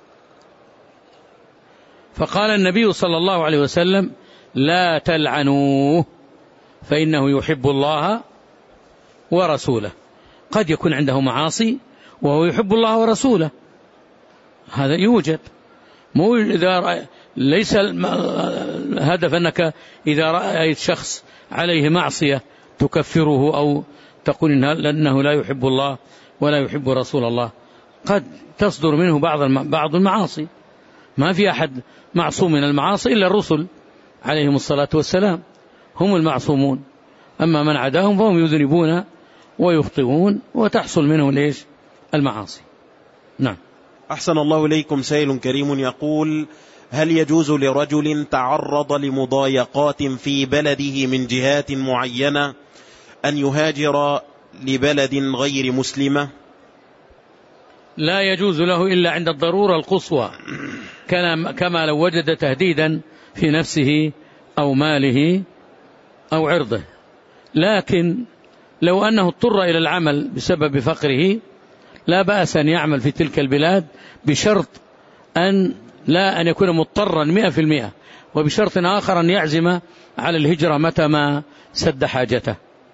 [SPEAKER 1] فقال النبي صلى الله عليه وسلم: لا تلعنوه فإنه يحب الله ورسوله. قد يكون عنده معاصي وهو يحب الله ورسوله، هذا يوجد. مو إذا ليس الهدف أنك إذا رأيت شخص عليه معصية تكفره أو تقول إنه لا يحب الله ولا يحب رسول الله. قد تصدر منه بعض المعاصي، ما في أحد معصوم من المعاصي إلا الرسل عليهم الصلاة والسلام، هم المعصومون. أما من عداهم فهم يذنبون ويخطئون وتحصل منهم المعاصي. نعم.
[SPEAKER 2] أحسن الله إليكم. سائل كريم يقول: هل يجوز لرجل تعرض لمضايقات في بلده من جهات معينة أن يهاجر لبلد غير مسلمة؟
[SPEAKER 1] لا يجوز له إلا عند الضرورة القصوى، كما لو وجد تهديدا في نفسه أو ماله أو عرضه. لكن لو أنه اضطر إلى العمل بسبب فقره لا بأس أن يعمل في تلك البلاد، بشرط أن يكون مضطرا 100%، وبشرط آخر أن يعزم على الهجرة متى ما سد حاجته.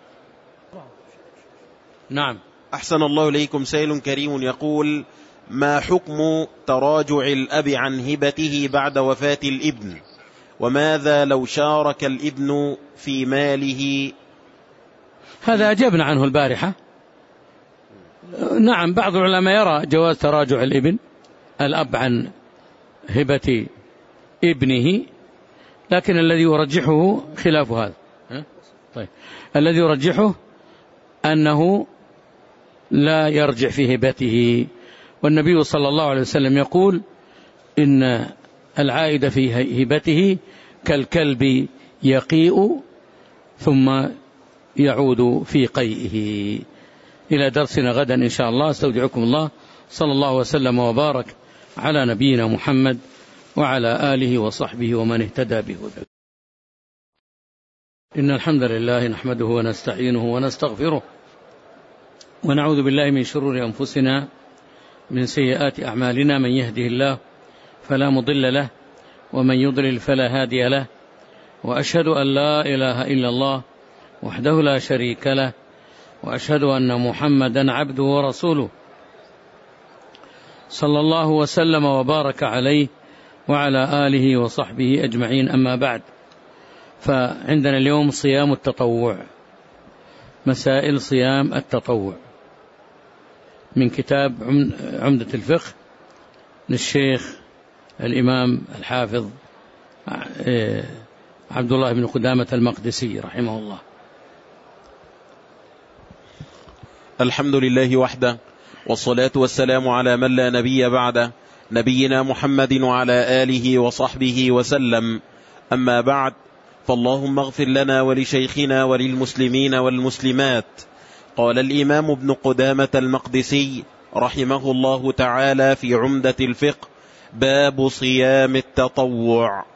[SPEAKER 1] نعم.
[SPEAKER 2] أحسن الله إليكم. سائل كريم يقول: ما حكم تراجع الأب عن هبته بعد وفاة الابن؟ وماذا لو شارك الابن في ماله؟
[SPEAKER 1] هذا أجبنا عنه البارحة. نعم، بعض العلماء يرى جواز تراجع الأب عن هبة ابنه، لكن الذي يرجحه خلاف هذا. طيب، الذي يرجحه أنه لا يرجع في هبته، والنبي صلى الله عليه وسلم يقول: إن العائد في هبته كالكلب يقيء ثم يعود في قيئه. إلى درسنا غدا إن شاء الله. استودعكم الله، صلى الله وسلم وبارك على نبينا محمد وعلى آله وصحبه ومن اهتدى بهداه. إن الحمد لله نحمده ونستعينه ونستغفره ونعوذ بالله من شرور أنفسنا من سيئات أعمالنا، من يهده الله فلا مضل له ومن يضلل فلا هادي له، وأشهد أن لا إله إلا الله وحده لا شريك له، وأشهد أن محمدا عبده ورسوله صلى الله وسلم وبارك عليه وعلى آله وصحبه أجمعين. أما بعد، فعندنا اليوم صيام التطوع، مسائل صيام التطوع من كتاب عمدة الفقه للشيخ الإمام الحافظ عبد الله بن قدامة المقدسي رحمه الله.
[SPEAKER 2] الحمد لله وحده، والصلاة والسلام على من لا نبي بعده، نبينا محمد وعلى آله وصحبه وسلم. أما بعد، فاللهم اغفر لنا ولشيخنا وللمسلمين والمسلمات. قال الإمام ابن قدامة المقدسي رحمه الله تعالى في عمدة الفقه: باب صيام التطوع.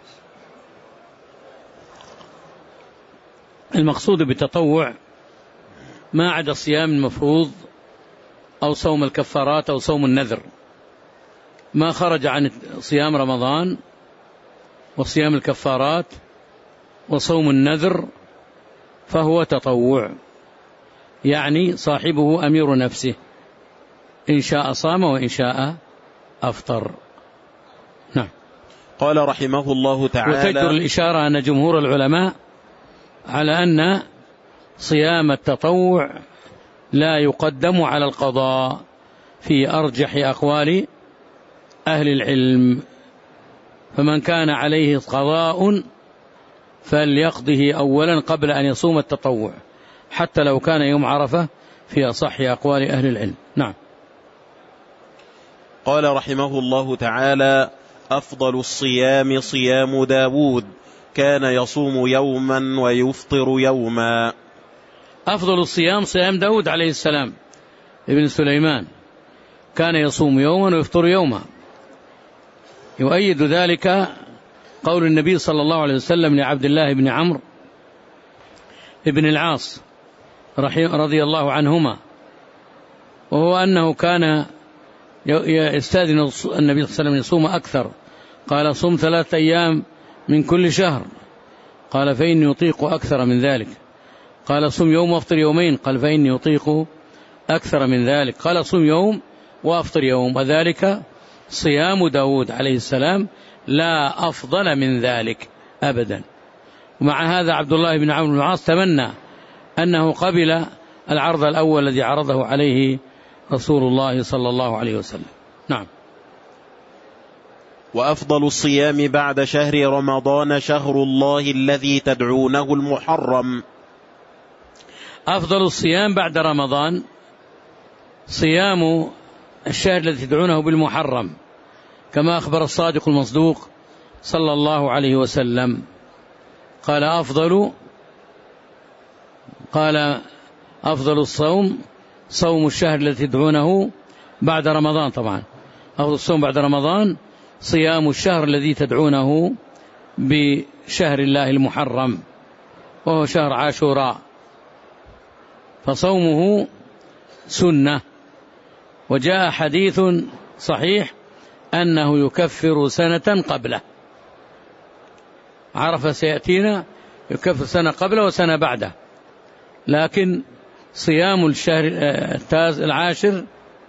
[SPEAKER 1] المقصود بالتطوع ما عدا الصيام المفروض أو صوم الكفارات أو صوم النذر، ما خرج عن صيام رمضان وصيام الكفارات وصوم النذر فهو تطوع، يعني صاحبه أمير نفسه، إن شاء صام وإن شاء أفطر. نعم.
[SPEAKER 2] قال رحمه الله تعالى:
[SPEAKER 1] وتجدر الإشارة أن جمهور العلماء على أن صيام التطوع لا يقدم على القضاء في أرجح أقوال أهل العلم، فمن كان عليه قضاء فليقضه أولا قبل أن يصوم التطوع، حتى لو كان يوم عرفة، في أصح أقوال أهل العلم. نعم.
[SPEAKER 2] قال رحمه الله تعالى: أفضل الصيام صيام داود، كان يصوم يوما ويفطر يوما.
[SPEAKER 1] أفضل الصيام صيام داود عليه السلام ابن سليمان، كان يصوم يوما ويفطر يوما. يؤيد ذلك قول النبي صلى الله عليه وسلم لعبد الله بن عمرو بن العاص رضي الله عنهما، وهو أنه كان يستأذن النبي صلى الله عليه وسلم يصوم أكثر، قال: صم 3 أيام من كل شهر، قال: فإني أطيق أكثر من ذلك. قال: صم يوم وافطر يومين، قال: فإني أطيق أكثر من ذلك. قال: صم يوم وافطر يوم، وذلك صيام داود عليه السلام، لا أفضل من ذلك أبدا. ومع هذا عبد الله بن عمرو بن العاص تمنى أنه قبل العرض الأول الذي عرضه عليه رسول الله صلى الله عليه وسلم. نعم.
[SPEAKER 2] وأفضل الصيام بعد شهر رمضان شهر الله الذي تدعونه المحرم.
[SPEAKER 1] أفضل الصيام بعد رمضان صيام الشهر الذي تدعونه بالمحرم، كما أخبر الصادق المصدوق صلى الله عليه وسلم، قال: أفضل الصوم صوم الشهر الذي تدعونه بعد رمضان. طبعا أفضل الصوم بعد رمضان صيام الشهر الذي تدعونه بشهر الله المحرم، وهو شهر عاشوراء، فصومه سنة. وجاء حديث صحيح أنه يكفر سنة قبله، عرفة سيأتينا يكفر سنة قبله وسنة بعده، لكن صيام الشهر العاشر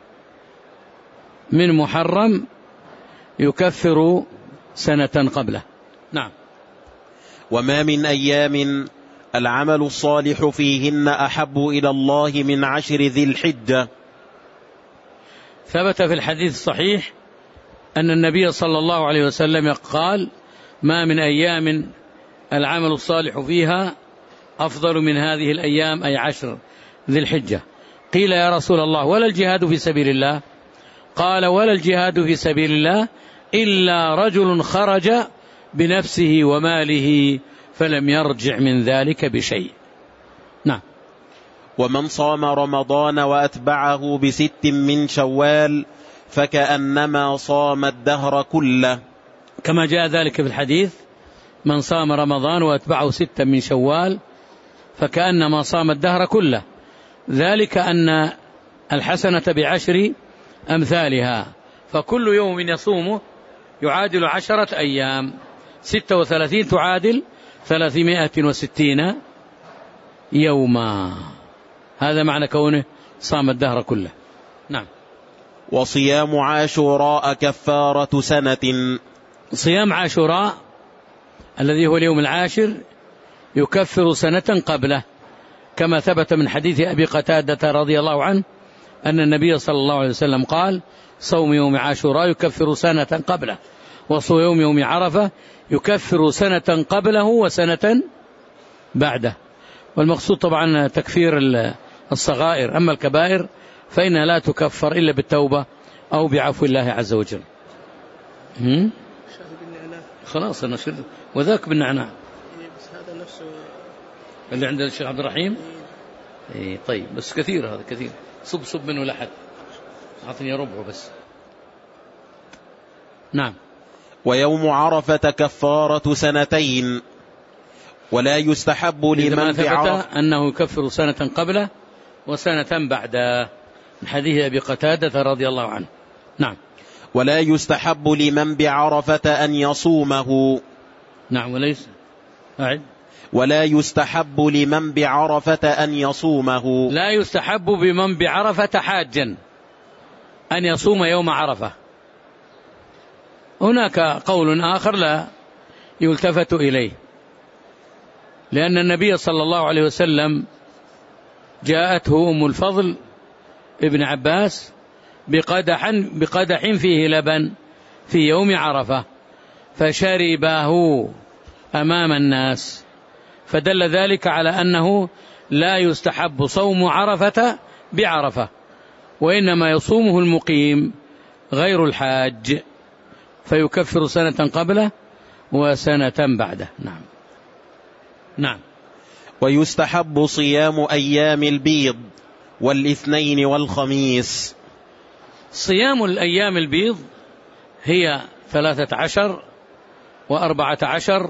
[SPEAKER 1] من محرم يكفر سنة قبله. نعم.
[SPEAKER 2] وما من أيام العمل الصالح فيهن أحب إلى الله من 10 ذي الحجة.
[SPEAKER 1] ثبت في الحديث الصحيح أن النبي صلى الله عليه وسلم قال: ما من أيام العمل الصالح فيها أفضل من هذه الأيام، أي 10 ذي الحجة. قيل: يا رسول الله، ولا الجهاد في سبيل الله؟ قال: ولا الجهاد في سبيل الله إلا رجل خرج بنفسه وماله فلم يرجع من ذلك بشيء. نعم.
[SPEAKER 2] ومن صام رمضان وأتبعه ب6 من شوال فكأنما صام الدهر كله،
[SPEAKER 1] كما جاء ذلك في الحديث: من صام رمضان وأتبعه 6 من شوال فكأنما صام الدهر كله، ذلك أن الحسنة ب10 أمثالها، فكل يوم يصومه يعادل 10 أيام، 36 تعادل 360 يوما. هذا معنى كونه صام الدهر كله. نعم.
[SPEAKER 2] وصيام عاشوراء كفارة سنة.
[SPEAKER 1] صيام عاشوراء الذي هو اليوم العاشر يكفر سنة قبله، كما ثبت من حديث أبي قتادة رضي الله عنه أن النبي صلى الله عليه وسلم قال: صوم يوم عاشوراء يكفر سنة قبله، وصوم يوم عرفة يكفر سنة قبله وسنة بعده. والمقصود طبعا تكفير الصغائر، أما الكبائر فإنها لا تكفر إلا بالتوبة أو بعفو الله عز وجل. خلاص أنا شرد وذاك بالنعناع
[SPEAKER 3] بس هذا نفسه
[SPEAKER 1] اللي عند الشيخ عبد الرحيم. طيب بس كثير، هذا كثير، صب منه لحد، أعطني ربعه بس. نعم.
[SPEAKER 2] ويوم عرفة كفارة سنتين، ولا يستحب لمن
[SPEAKER 1] ثبت أنه يكفر سنة قبله وسنة بعده، من حديث أبي قتادة رضي الله عنه. نعم.
[SPEAKER 2] ولا يستحب لمن بعرفة أن يصومه.
[SPEAKER 1] نعم.
[SPEAKER 2] ولا يستحب لمن بعرفة أن يصومه.
[SPEAKER 1] لا يستحب بمن بعرفة حاجا أن يصوم يوم عرفة. هناك قول آخر لا يلتفت إليه، لأن النبي صلى الله عليه وسلم جاءته أم الفضل ابن عباس بقدح فيه لبن في يوم عرفة فشربه أمام الناس، فدل ذلك على أنه لا يستحب صوم عرفة بعرفة، وإنما يصومه المقيم غير الحاج، فيكفر سنة قبله وسنة بعده. نعم. نعم.
[SPEAKER 2] ويستحب صيام أيام البيض والاثنين والخميس.
[SPEAKER 1] صيام الأيام البيض هي 13 و14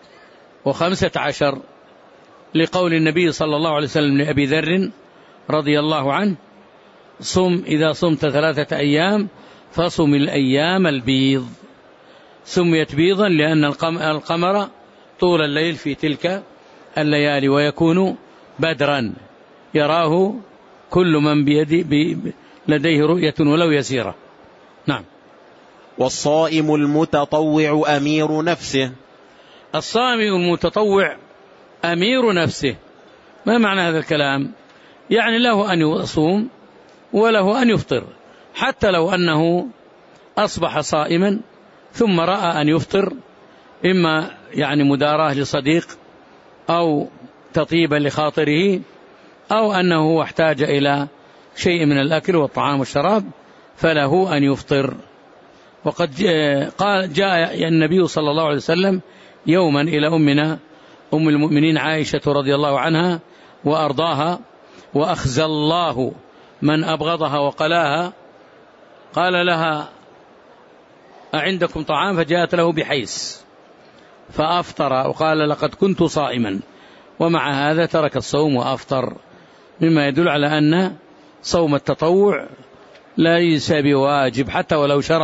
[SPEAKER 1] و15، لقول النبي صلى الله عليه وسلم لأبي ذر رضي الله عنه: صم إذا صمت 3 أيام فصم الأيام البيض. سميت بيضا لأن القمر طول الليل في تلك الليالي، ويكون بدرا يراه كل من لديه رؤية ولو يسيرة. نعم.
[SPEAKER 2] والصائم المتطوع أمير نفسه.
[SPEAKER 1] الصائم المتطوع أمير نفسه، ما معنى هذا الكلام؟ يعني له أن يصوم وله أن يفطر، حتى لو أنه أصبح صائما ثم رأى أن يفطر، إما يعني مداراة لصديق أو تطيبا لخاطره، أو أنه احتاج إلى شيء من الأكل والطعام والشراب، فله أن يفطر. وقد جاء النبي صلى الله عليه وسلم يوما إلى أمنا أم المؤمنين عائشة رضي الله عنها وأرضاها: وأخزى الله من أبغضها وقلاها، قال لها: أعندكم طعام؟ فجاءت له بحيس فأفطر، وقال: لقد كنت صائما، ومع هذا ترك الصوم وأفطر، مما يدل على أن صوم التطوع ليس بواجب حتى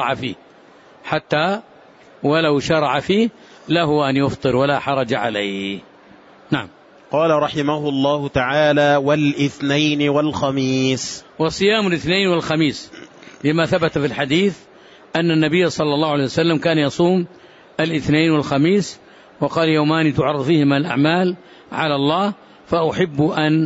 [SPEAKER 1] ولو شرع فيه له أن يفطر ولا حرج عليه. نعم.
[SPEAKER 2] قال رحمه الله تعالى: والاثنين والخميس.
[SPEAKER 1] وصيام الاثنين والخميس لما ثبت في الحديث أن النبي صلى الله عليه وسلم كان يصوم الاثنين والخميس، وقال: يومان تعرض فيهما الأعمال على الله، فأحب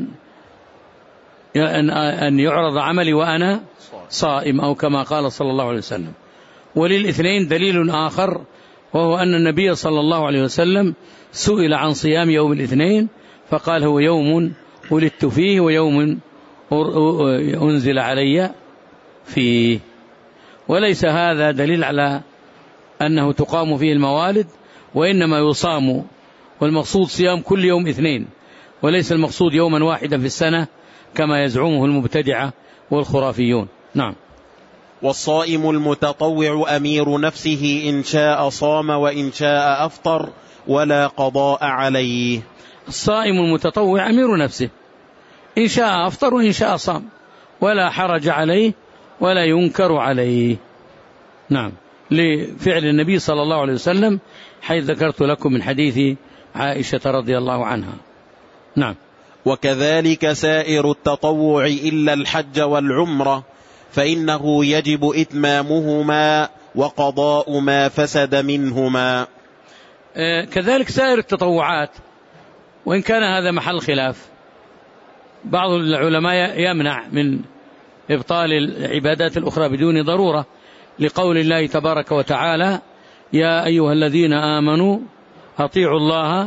[SPEAKER 1] أن يعرض عملي وأنا صائم، أو كما قال صلى الله عليه وسلم. وللاثنين دليل آخر، وهو أن النبي صلى الله عليه وسلم سئل عن صيام يوم الاثنين فقال: هو يوم ولدت فيه ويوم أنزل علي فيه. وليس هذا دليل على أنه تقام فيه الموالد، وإنما يصام، والمقصود صيام كل يوم اثنين، وليس المقصود يوما واحدا في السنة كما يزعمه المبتدعة والخرافيون. نعم.
[SPEAKER 2] والصائم المتطوع أمير نفسه، إن شاء صام وإن شاء أفطر ولا قضاء عليه.
[SPEAKER 1] الصائم المتطوع أمير نفسه، إن شاء أفطر وإن شاء صام، ولا حرج عليه ولا ينكر عليه. نعم، لفعل النبي صلى الله عليه وسلم، حيث ذكرت لكم من حديث عائشة رضي الله عنها. نعم.
[SPEAKER 2] وكذلك سائر التطوع إلا الحج والعمرة، فإنه يجب إتمامهما وقضاء ما فسد منهما.
[SPEAKER 1] كذلك سائر التطوعات، وإن كان هذا محل خلاف، بعض العلماء يمنع من إبطال العبادات الأخرى بدون ضرورة، لقول الله تبارك وتعالى: يا أيها الذين آمنوا أطيعوا الله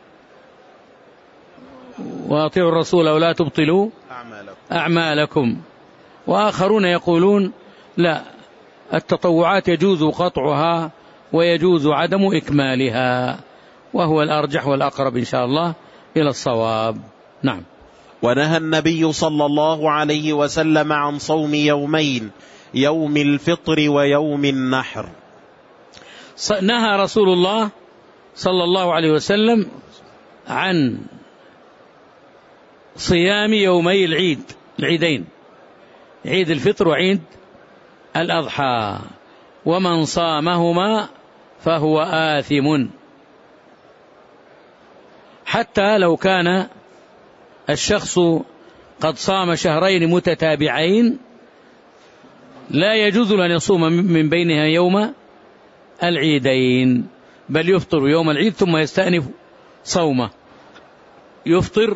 [SPEAKER 1] وأطيعوا الرسول ولا تبطلوا أعمالكم. وآخرون يقولون لا، التطوعات يجوز قطعها ويجوز عدم إكمالها، وهو الأرجح والأقرب إن شاء الله إلى الصواب. نعم.
[SPEAKER 2] ونهى النبي صلى الله عليه وسلم عن صوم يومين، يوم الفطر ويوم النحر.
[SPEAKER 1] نهى رسول الله صلى الله عليه وسلم عن صيام يومي العيدين، عيد الفطر وعيد الأضحى، ومن صامهما فهو آثم، حتى لو كان الشخص قد صام شهرين متتابعين لا يجوز له أن يصوم من بينها يوم العيدين، بل يفطر يوم العيد ثم يستأنف صومه، يفطر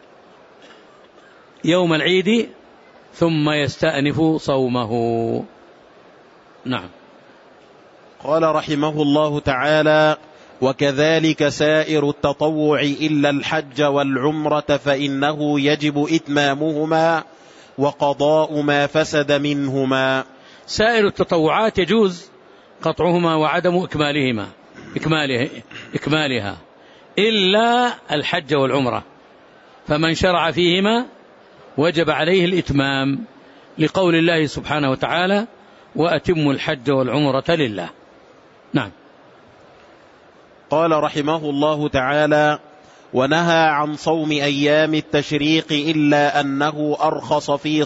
[SPEAKER 1] يوم العيد ثم يستأنف صومه. نعم.
[SPEAKER 2] قال رحمه الله تعالى: وكذلك سائر التطوع إلا الحج والعمرة، فإنه يجب إتمامهما وقضاء ما فسد منهما.
[SPEAKER 1] سائر التطوعات يجوز قطعهما وعدم إكمالها إلا الحج والعمرة، فمن شرع فيهما وجب عليه الإتمام، لقول الله سبحانه وتعالى: وأتموا الحج والعمرة لله. نعم.
[SPEAKER 2] قال رحمه الله تعالى: ونهى عن صوم أيام التشريق إلا أنه أرخص في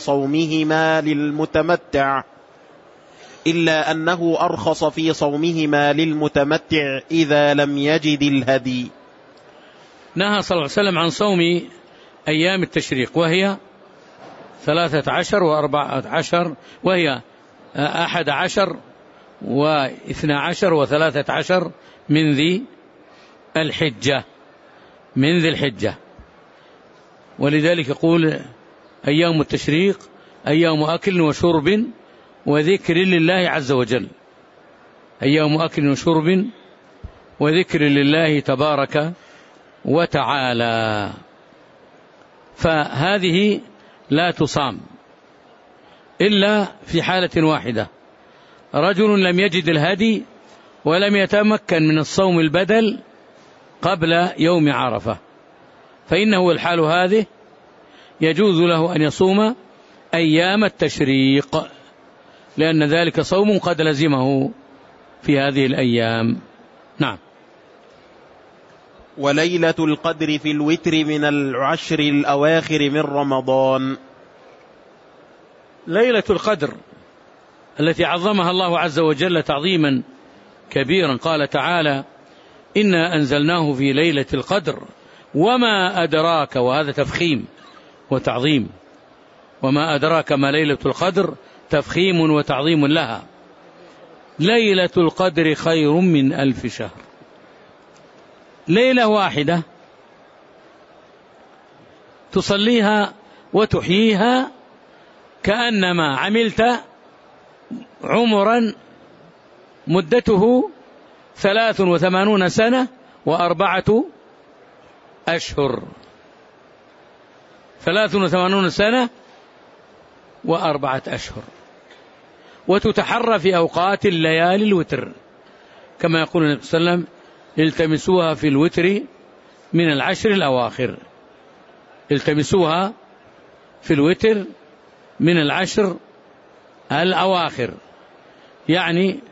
[SPEAKER 2] صومهما للمتمتع إذا لم يجد الهدي.
[SPEAKER 1] نهى صلى الله عليه وسلم عن صوم أيام التشريق، وهي 13 و14، وهي 11 و12 و13 من ذي الحجة. ولذلك يقول: أيام التشريق أيام أكل وشرب وذكر لله عز وجل، أيام أكل وشرب وذكر لله تبارك وتعالى. فهذه لا تصام إلا في حالة واحدة: رجل لم يجد الهدي ولم يتمكن من الصوم البدل قبل يوم عرفة، فإنه الحال هذه يجوز له أن يصوم أيام التشريق، لأن ذلك صوم قد لزمه في هذه الأيام. نعم.
[SPEAKER 2] وليلة القدر في الوتر من العشر الأواخر من رمضان.
[SPEAKER 1] ليلة القدر التي عظمها الله عز وجل تعظيما كبيرا، قال تعالى: إنا أنزلناه في ليلة القدر وما أدراك، وهذا تفخيم وتعظيم، وما أدراك ما ليلة القدر تفخيم وتعظيم لها. ليلة القدر خير من 1000 شهر، ليلة واحدة تصليها وتحييها كأنما عملت عمرا مدته 83 سنة و4 أشهر، 83 سنة و4 أشهر، وتتحرى في أوقات الليالي الوتر، كما يقول النبي صلى الله عليه وسلم: التمسوها في الوتر من العشر الأواخر، التمسوها في الوتر من العشر الأواخر، يعني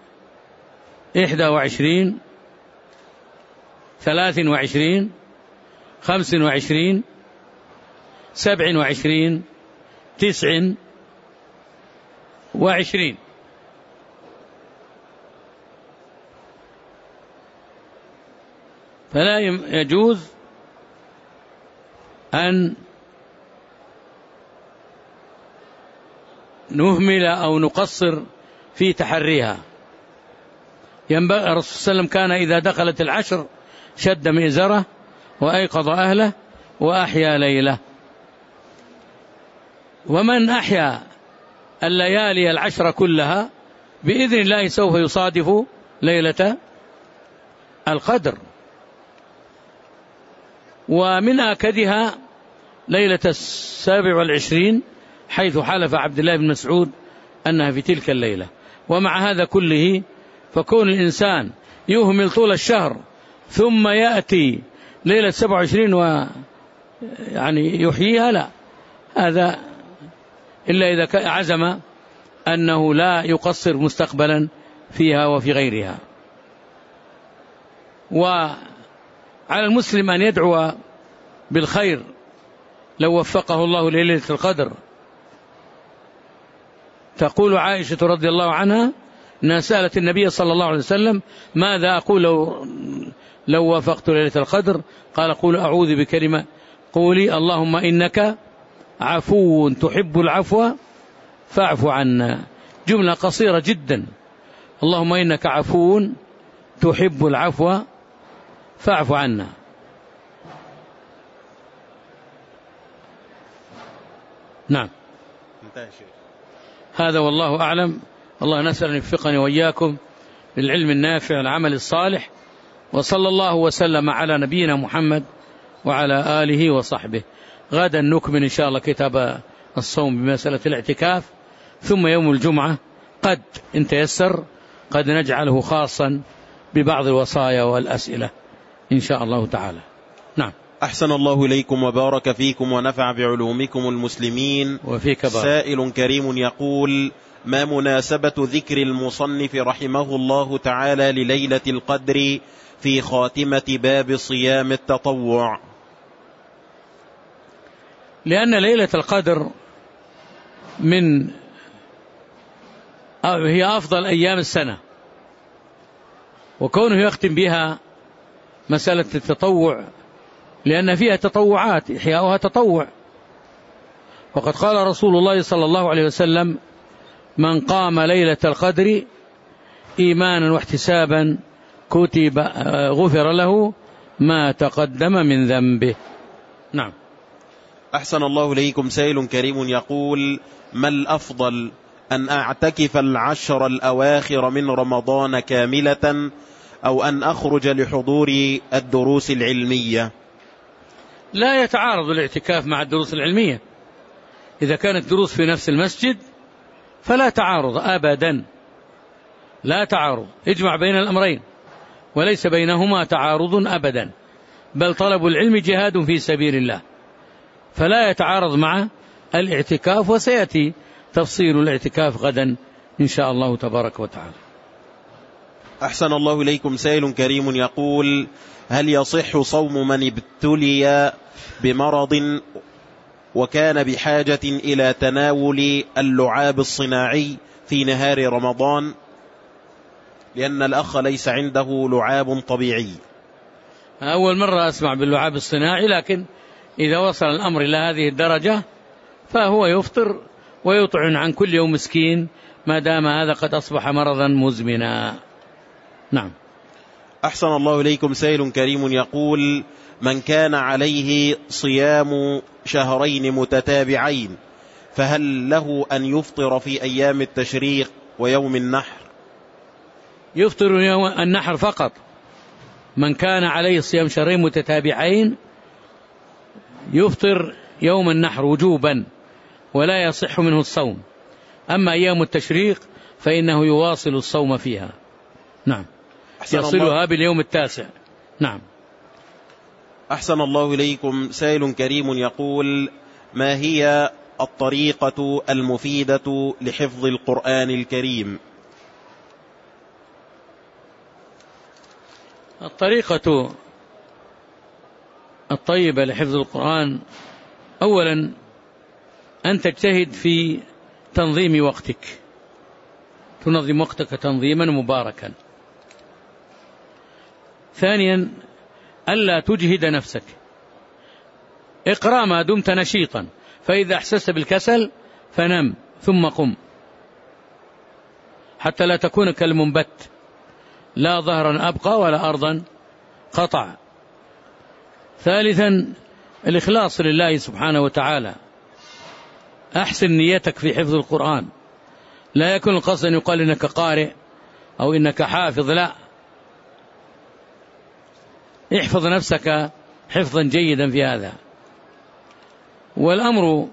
[SPEAKER 1] 21 23 25 27 29. فلا يجوز أن نهمل أو نقصر في تحريها. ينبغي الرسول صلى الله عليه وسلم كان إذا دخلت العشر شد مئزره وأيقظ أهله وأحيا ليله. ومن أحيا الليالي العشر كلها بإذن الله سوف يصادف ليلة القدر. ومن آكدها ليلة 27 حيث حلف عبد الله بن مسعود أنها في تلك الليلة. ومع هذا كله فكون الإنسان يهمل طول الشهر ثم يأتي ليلة 27 ويعني يحييها، لا، هذا إلا إذا عزم أنه لا يقصر مستقبلا فيها وفي غيرها. وعلى المسلم أن يدعو بالخير لو وفقه الله ليلة القدر. تقول عائشة رضي الله عنها أنها سألت النبي صلى الله عليه وسلم ماذا أقول لو وافقت ليلة القدر؟ قال قول أعوذ بكلمة، قولي اللهم إنك عفو تحب العفو فاعف عنا. جملة قصيرة جدا، اللهم إنك عفو تحب العفو فاعف عنا. نعم، هذا والله أعلم. الله نسأل أن يوفقني وإياكم للعلم النافع العمل الصالح، وصلى الله وسلم على نبينا محمد وعلى آله وصحبه. غدا نكمل إن شاء الله كتاب الصوم بمسألة الاعتكاف، ثم يوم الجمعة قد إن تيسر قد نجعله خاصا ببعض الوصايا والأسئلة إن شاء الله تعالى. نعم.
[SPEAKER 2] أحسن الله إليكم وبارك فيكم ونفع بعلومكم المسلمين.
[SPEAKER 1] وفيك بارك.
[SPEAKER 2] سائل كريم يقول: ما مناسبة ذكر المصنف رحمه الله تعالى لليلة القدر في خاتمة باب صيام التطوع؟
[SPEAKER 1] لأن ليلة القدر هي أفضل أيام السنة، وكونه يختم بها مسألة التطوع لأن فيها تطوعات، إحياؤها تطوع. وقد قال رسول الله صلى الله عليه وسلم: من قام ليلة القدر إيمانا واحتسابا كتب غفر له ما تقدم من ذنبه. نعم.
[SPEAKER 2] أحسن الله إليكم. سائل كريم يقول: ما الأفضل، أن أعتكف العشر الأواخر من رمضان كاملة أو أن أخرج لحضور الدروس العلمية؟
[SPEAKER 1] لا يتعارض الاعتكاف مع الدروس العلمية. إذا كانت دروس في نفس المسجد فلا تعارض أبدا، لا تعارض، اجمع بين الأمرين وليس بينهما تعارض أبدا، بل طلب العلم جهاد في سبيل الله، فلا يتعارض مع الاعتكاف. وسيأتي تفصيل الاعتكاف غدا إن شاء الله تبارك وتعالى.
[SPEAKER 2] أحسن الله إليكم. سائل كريم يقول: هل يصح صوم من ابتلي بمرض وكان بحاجة إلى تناول اللعاب الصناعي في نهار رمضان، لأن الأخ ليس عنده لعاب طبيعي؟
[SPEAKER 1] أول مرة أسمع باللعاب الصناعي، لكن إذا وصل الأمر إلى هذه الدرجة فهو يفطر ويطعن عن كل يوم مسكين ما دام هذا قد أصبح مرضا مزمنا. نعم.
[SPEAKER 2] أحسن الله إليكم. سائل كريم يقول: من كان عليه صيام شهرين متتابعين فهل له أن يفطر في أيام التشريق ويوم النحر؟
[SPEAKER 1] يفطر يوم النحر فقط. من كان عليه صيام شهرين متتابعين يفطر يوم النحر وجوبا ولا يصح منه الصوم. أما أيام التشريق فإنه يواصل الصوم فيها. نعم، يصلها باليوم التاسع. نعم.
[SPEAKER 2] أحسن الله إليكم. سائل كريم يقول: ما هي الطريقة المفيدة لحفظ القرآن الكريم؟
[SPEAKER 1] الطريقة الطيبة لحفظ القرآن: أولا أن تجتهد في تنظيم وقتك، تنظم وقتك تنظيما مباركا. ثانيا ألا تجهد نفسك، اقرأ ما دمت نشيطا، فإذا أحسست بالكسل فنم ثم قم، حتى لا تكون كالمنبت، لا ظهرا أبقى ولا أرضا قطع. ثالثا الإخلاص لله سبحانه وتعالى، أحسن نيتك في حفظ القرآن، لا يكون القصد أن يقال إنك قارئ أو إنك حافظ، لا، احفظ نفسك حفظا جيدا في هذا. والأمر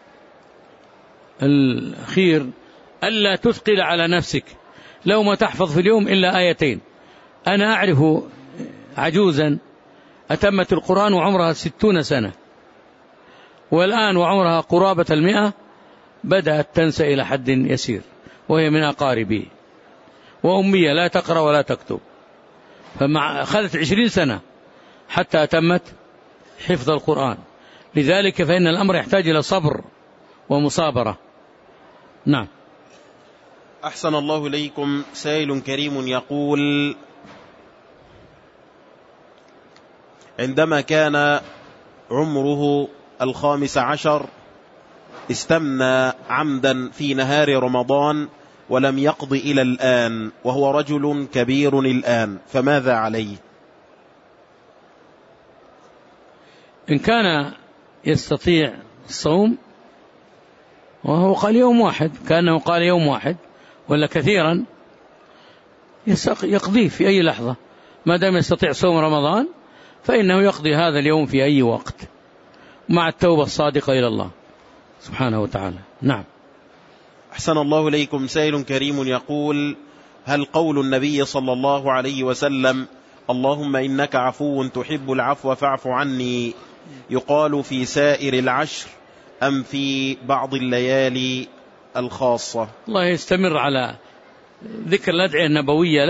[SPEAKER 1] الأخير ألا تثقل على نفسك، لو ما تحفظ في اليوم إلا آيتين. أنا أعرف عجوزا أتمت القرآن وعمرها 60 سنة، والآن وعمرها قرابة 100 بدأت تنسى إلى حد يسير، وهي من أقاربي، وأمية لا تقرأ ولا تكتب، أخذت 20 سنة حتى أتمت حفظ القرآن. لذلك فإن الأمر يحتاج إلى صبر ومصابرة. نعم.
[SPEAKER 2] أحسن الله إليكم. سائل كريم يقول: عندما كان عمره 15 استمنى عمدا في نهار رمضان ولم يقض إلى الآن، وهو رجل كبير الآن، فماذا عليه؟
[SPEAKER 1] إن كان يستطيع الصوم وهو قال يوم واحد، كأنه قال يوم واحد ولا كثيرا، يقضيه في أي لحظة، ما دام يستطيع صوم رمضان فإنه يقضي هذا اليوم في أي وقت مع التوبة الصادقة إلى الله سبحانه وتعالى. نعم.
[SPEAKER 2] أحسن الله إليكم. سائل كريم يقول: هل قول النبي صلى الله عليه وسلم اللهم إنك عفو تحب العفو فاعف عني يقال في سائر العشر أم في بعض الليالي الخاصة؟
[SPEAKER 1] الله يستمر على ذكر الأدعية النبوية،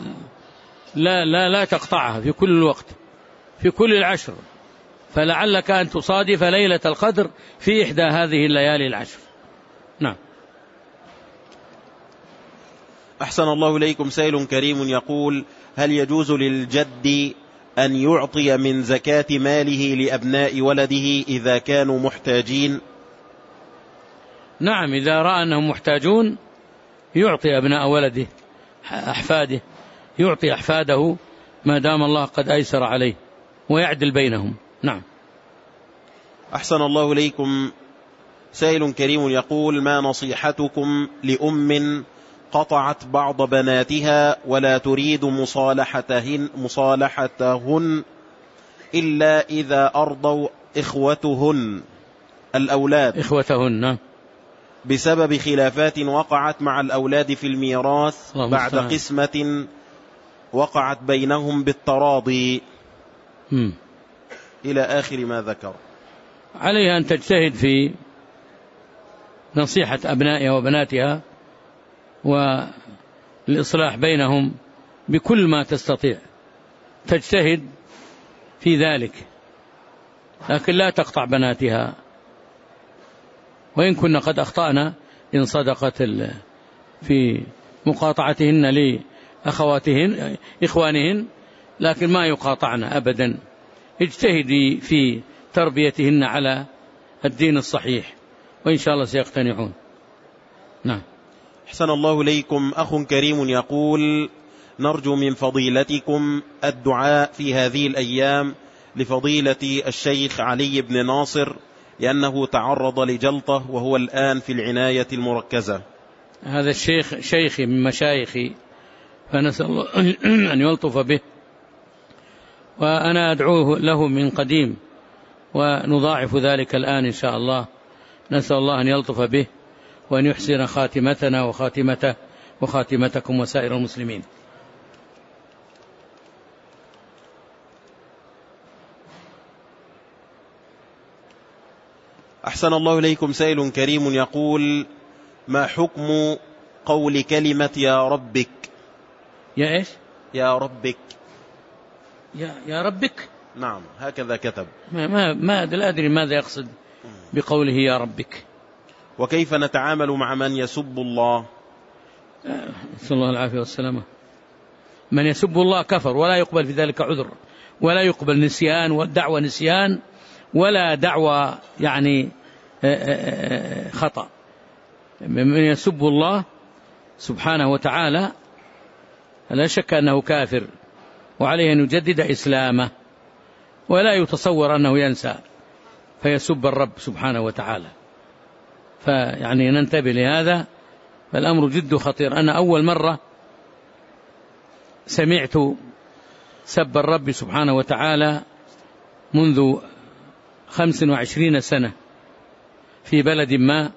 [SPEAKER 1] لا تقطعها في كل الوقت، في كل العشر، فلعلك أن تصادف ليلة القدر في إحدى هذه الليالي العشر. نعم.
[SPEAKER 2] أحسن الله إليكم. سائل كريم يقول: هل يجوز للجد أن يعطي من زكاة ماله لأبناء ولده إذا كانوا محتاجين؟
[SPEAKER 1] نعم، إذا رأى أنهم محتاجون يعطي أبناء ولده، أحفاده، يعطي أحفاده ما دام الله قد أيسر عليه، ويعدل بينهم. نعم.
[SPEAKER 2] أحسن الله إليكم. سائل كريم يقول: ما نصيحتكم لأم قطعت بعض بناتها ولا تريد مصالحتهن إلا إذا أرضوا إخوتهن الأولاد
[SPEAKER 1] إخوتهن
[SPEAKER 2] بسبب خلافات وقعت مع الأولاد في الميراث بعد قسمة وقعت بينهم بالتراضي إلى آخر ما ذكر؟
[SPEAKER 1] عليها أن تجتهد في نصيحة أبنائها وبناتها والإصلاح بينهم بكل ما تستطيع، تجتهد في ذلك، لكن لا تقطع بناتها، وإن كنا قد أخطأنا إن صدقت في مقاطعتهن لأخواتهن إخوانهن، لكن ما يقاطعنا أبدا. اجتهدي في تربيتهن على الدين الصحيح، وإن شاء الله سيقتنعون. نعم.
[SPEAKER 2] أحسن الله إليكم. أخ كريم يقول: نرجو من فضيلتكم الدعاء في هذه الأيام لفضيلة الشيخ علي بن ناصر، لأنه تعرض لجلطة وهو الآن في العناية المركزة.
[SPEAKER 1] هذا الشيخ شيخي من مشايخي، فنسأل الله أن يلطف به، وأنا أدعوه له من قديم، ونضاعف ذلك الآن إن شاء الله. نسأل الله أن يلطف به وأن يحسن خاتمتنا وخاتمته وخاتمتكم وسائر المسلمين.
[SPEAKER 2] أحسن الله إليكم. سائل كريم يقول: ما حكم قول كلمة يا ربك؟
[SPEAKER 1] يا إيش؟
[SPEAKER 2] يا ربك.
[SPEAKER 1] يا ربك؟
[SPEAKER 2] نعم، هكذا كتب.
[SPEAKER 1] لا أدري ماذا يقصد بقوله يا ربك.
[SPEAKER 2] وكيف نتعامل مع من يسب الله؟
[SPEAKER 1] نسأل الله العافية والسلامة. من يسب الله كفر، ولا يقبل في ذلك عذر، ولا يقبل نسيان، والدعوة نسيان ولا دعوة يعني خطأ. من يسب الله سبحانه وتعالى لا شك أنه كافر، وعليه أن يجدد إسلامه، ولا يتصور أنه ينسى فيسب الرب سبحانه وتعالى. فيعني ننتبه لهذا، فالأمر جد خطير. أنا أول مرة سمعت سب الرب سبحانه وتعالى منذ 25 سنة في بلد ما،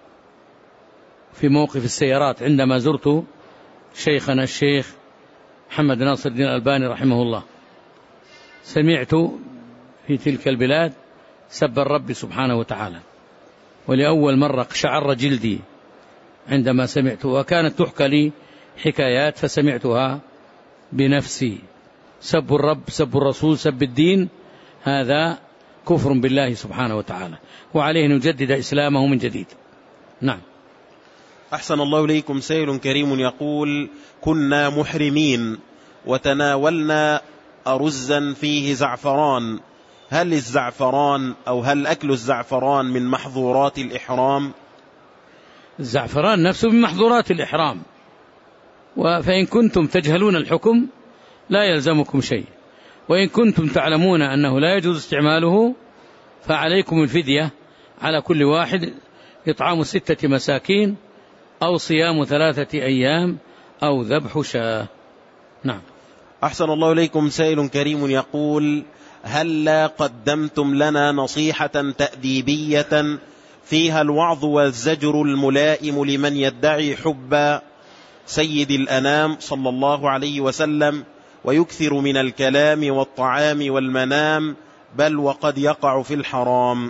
[SPEAKER 1] في موقف السيارات، عندما زرت شيخنا الشيخ محمد ناصر الدين الألباني رحمه الله. سمعت في تلك البلاد سب الرب سبحانه وتعالى، ولأول مرة قشعر جلدي عندما سمعته، وكانت تحكى لي حكايات فسمعتها بنفسي. سب الرب، سب الرسول، سب الدين، هذا كفر بالله سبحانه وتعالى، وعليه أن يجدد إسلامه من جديد. نعم.
[SPEAKER 2] أحسن الله إليكم. سائل كريم يقول: كنا محرمين وتناولنا أرزا فيه زعفران، هل الزعفران أو هل أكل الزعفران من محظورات الإحرام؟
[SPEAKER 1] الزعفران نفسه من محظورات الإحرام، فإن كنتم تجهلون الحكم لا يلزمكم شيء، وإن كنتم تعلمون أنه لا يجوز استعماله فعليكم الفدية على كل واحد إطعام 6 مساكين أو صيام 3 أيام أو ذبح شاة. نعم.
[SPEAKER 2] أحسن الله إليكم. سائل كريم يقول: هل قدمتم لنا نصيحة تأديبية فيها الوعظ والزجر الملائم لمن يدعي حب سيد الأنام صلى الله عليه وسلم ويكثر من الكلام والطعام والمنام، بل وقد يقع في الحرام؟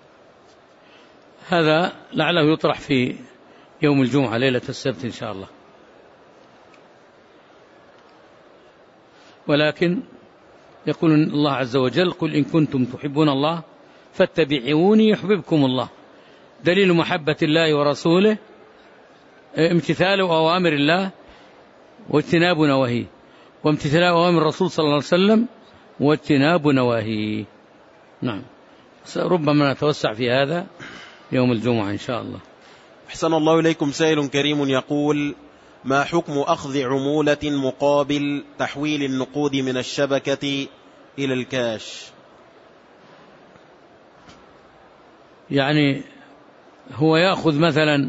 [SPEAKER 1] هذا لعله يطرح في يوم الجمعة ليلة السبت إن شاء الله، ولكن يقول الله عز وجل: قل إن كنتم تحبون الله فاتبعوني يحببكم الله. دليل محبة الله ورسوله امتثال أوامر الله واجتناب نواهيه، وامتثال أوامر الرسول صلى الله عليه وسلم واجتناب نواهيه. نعم. ربما نتوسع في هذا يوم الجمعة إن شاء الله.
[SPEAKER 2] أحسن الله إليكم. سائل كريم يقول: ما حكم أخذ عمولة مقابل تحويل النقود من الشبكة إلى الكاش؟
[SPEAKER 1] يعني هو يأخذ مثلا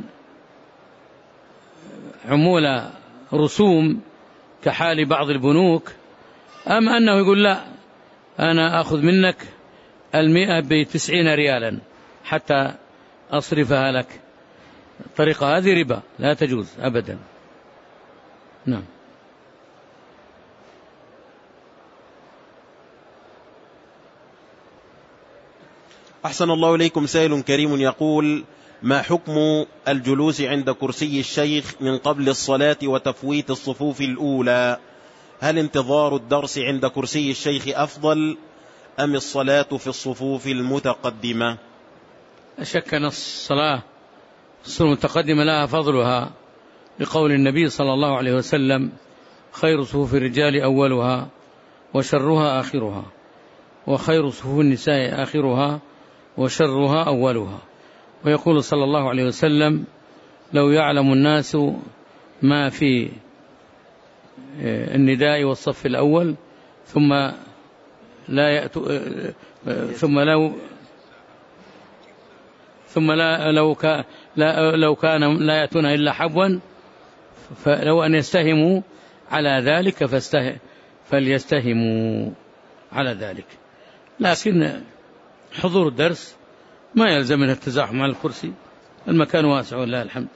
[SPEAKER 1] عمولة رسوم كحال بعض البنوك، أم أنه يقول لا، أنا أخذ منك 100 ب90 ريالا حتى أصرفها لك؟ الطريقة هذه ربا لا تجوز أبدا. نعم.
[SPEAKER 2] أحسن الله إليكم. سائل كريم يقول: ما حكم الجلوس عند كرسي الشيخ من قبل الصلاة وتفويت الصفوف الأولى؟ هل انتظار الدرس عند كرسي الشيخ أفضل أم الصلاة في الصفوف المتقدمة؟
[SPEAKER 1] أشك أن الصلاة المتقدمة لها فضلها، لقول النبي صلى الله عليه وسلم: خير صفوف الرجال أولها وشرها آخرها، وخير صفوف النساء آخرها وشرها أولها. ويقول صلى الله عليه وسلم: لو يعلم الناس ما في النداء والصف الأول لو كان لا يأتون إلا حبوا، فلو أن يستهموا على ذلك فليستهموا على ذلك. لكن حضور الدرس ما يلزم من التزاحم على الكرسي، المكان واسع ولله الحمد.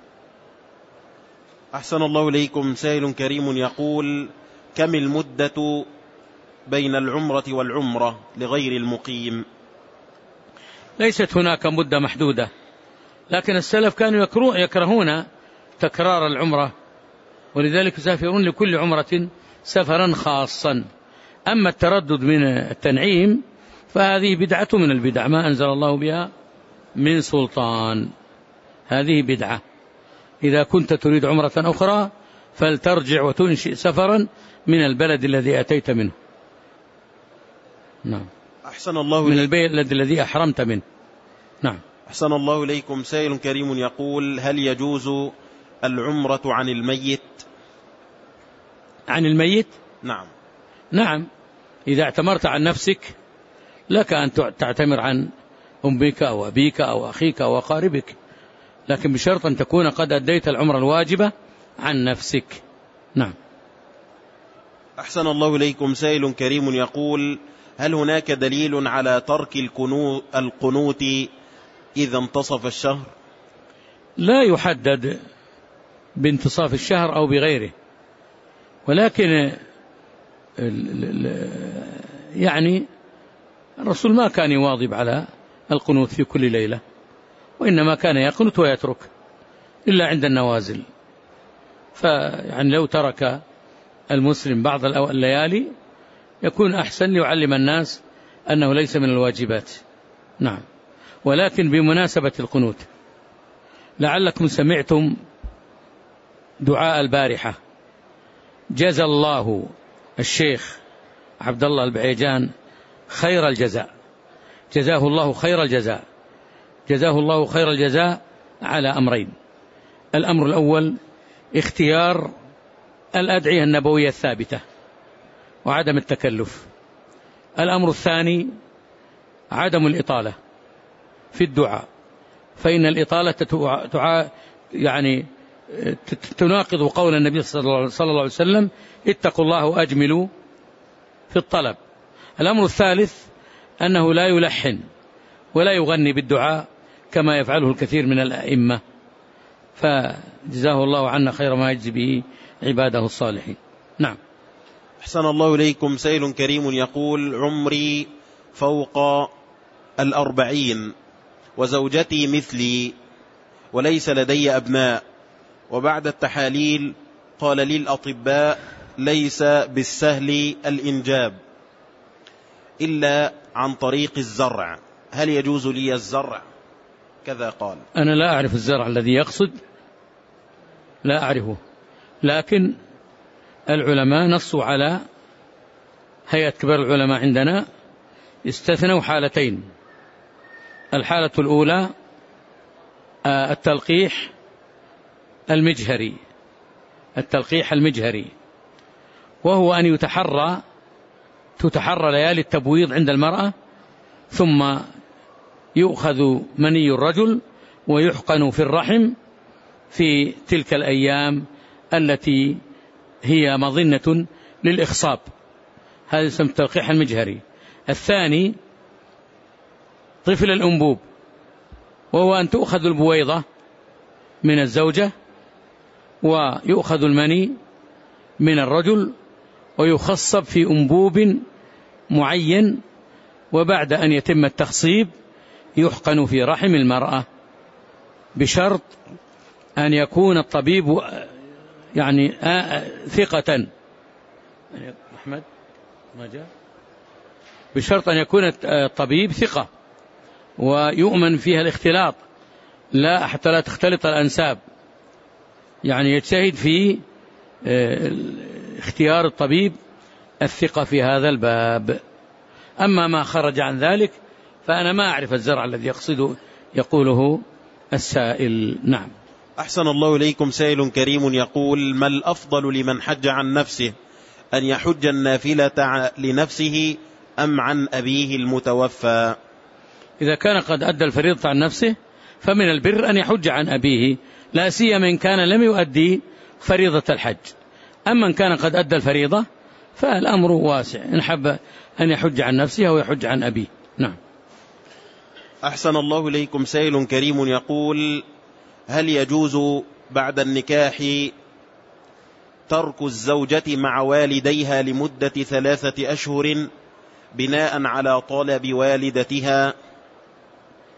[SPEAKER 2] أحسن الله إليكم. سائل كريم يقول: كم المدة بين العمرة والعمرة لغير المقيم؟
[SPEAKER 1] ليست هناك مدة محدودة، لكن السلف كانوا يكرهون تكرار العمرة، ولذلك يسافرون لكل عمرة سفرا خاصا. أما التردد من التنعيم فهذه بدعة من البدع ما أنزل الله بها من سلطان، هذه بدعة. إذا كنت تريد عمرة أخرى فلترجع وتنشئ سفرا من البلد الذي أتيت منه. نعم.
[SPEAKER 2] أحسن الله
[SPEAKER 1] من البلد الذي أحرمت منه. نعم.
[SPEAKER 2] أحسن الله إليكم. سائل كريم يقول: هل يجوز العمرة عن الميت؟
[SPEAKER 1] عن الميت؟
[SPEAKER 2] نعم.
[SPEAKER 1] نعم، إذا اعتمرت عن نفسك لك أن تعتمر عن أمك أو أبيك أو أخيك أو أقاربك، لكن بشرط أن تكون قد أديت العمرة الواجبة عن نفسك. نعم.
[SPEAKER 2] أحسن الله إليكم. سائل كريم يقول: هل هناك دليل على ترك القنوت إذا انتصف الشهر؟
[SPEAKER 1] لا يحدد بانتصاف الشهر أو بغيره، ولكن يعني الرسول ما كان يواظب على القنوت في كل ليلة، وإنما كان يقنت ويترك إلا عند النوازل. فيعني لو ترك المسلم بعض الليالي يكون أحسن ليعلم الناس أنه ليس من الواجبات. نعم. ولكن بمناسبة القنوت، لعلكم سمعتم دعاء البارحة: جزى الله الشيخ عبد الله البعيجان خير الجزاء، جزاه الله خير الجزاء، جزاه الله خير الجزاء على أمرين: الأمر الأول اختيار الأدعية النبوية الثابتة وعدم التكلف. الأمر الثاني عدم الإطالة في الدعاء، فإن الإطالة يعني تناقض قول النبي صلى الله عليه وسلم: اتقوا الله وأجملوا في الطلب. الأمر الثالث أنه لا يلحن ولا يغني بالدعاء كما يفعله الكثير من الأئمة، فجزاه الله عنا خير ما يجزي به عباده الصالحين. نعم.
[SPEAKER 2] أحسن الله إليكم. سائل كريم يقول: عمري فوق 40 وزوجتي مثلي وليس لدي أبناء، وبعد التحاليل قال لي الأطباء ليس بالسهل الإنجاب إلا عن طريق الزرع، هل يجوز لي الزرع؟ كذا قال.
[SPEAKER 1] أنا لا أعرف الزرع الذي يقصد، لا أعرفه، لكن العلماء نصوا على هيئة كبار العلماء عندنا استثنوا حالتين: الحالة الأولى التلقيح المجهري، التلقيح المجهري، وهو أن تتحرى ليالي التبويض عند المرأة، ثم يؤخذ مني الرجل ويحقن في الرحم في تلك الأيام التي هي مظنة للإخصاب، هذا يسمى التلقيح المجهري. الثاني طفل الأنبوب، وهو أن تؤخذ البويضة من الزوجة ويؤخذ المني من الرجل ويخصب في أنبوب معين، وبعد أن يتم التخصيب يحقن في رحم المرأة، بشرط أن يكون الطبيب يعني ثقة. أحمد ما جاء؟ بشرط أن يكون الطبيب ثقة ويؤمن فيها الاختلاط، لا حتى لا تختلط الأنساب، يعني يجتهد في اختيار الطبيب الثقة في هذا الباب. أما ما خرج عن ذلك فأنا ما أعرف الزرع الذي يقوله السائل. نعم.
[SPEAKER 2] أحسن الله إليكم. سائل كريم يقول: ما الأفضل لمن حج عن نفسه، أن يحج النافلة لنفسه أم عن أبيه المتوفى؟
[SPEAKER 1] إذا كان قد أدى الفريضة عن نفسه فمن البر أن يحج عن أبيه، لا سيما إن كان لم يؤدي فريضة الحج. أما إن كان قد أدى الفريضة فالأمر واسع، إن حب أن يحج عن نفسه أو يحج عن أبيه. نعم.
[SPEAKER 2] أحسن الله إليكم. سائل كريم يقول: هل يجوز بعد النكاح ترك الزوجة مع والديها لمدة 3 أشهر بناء على طلب والدتها؟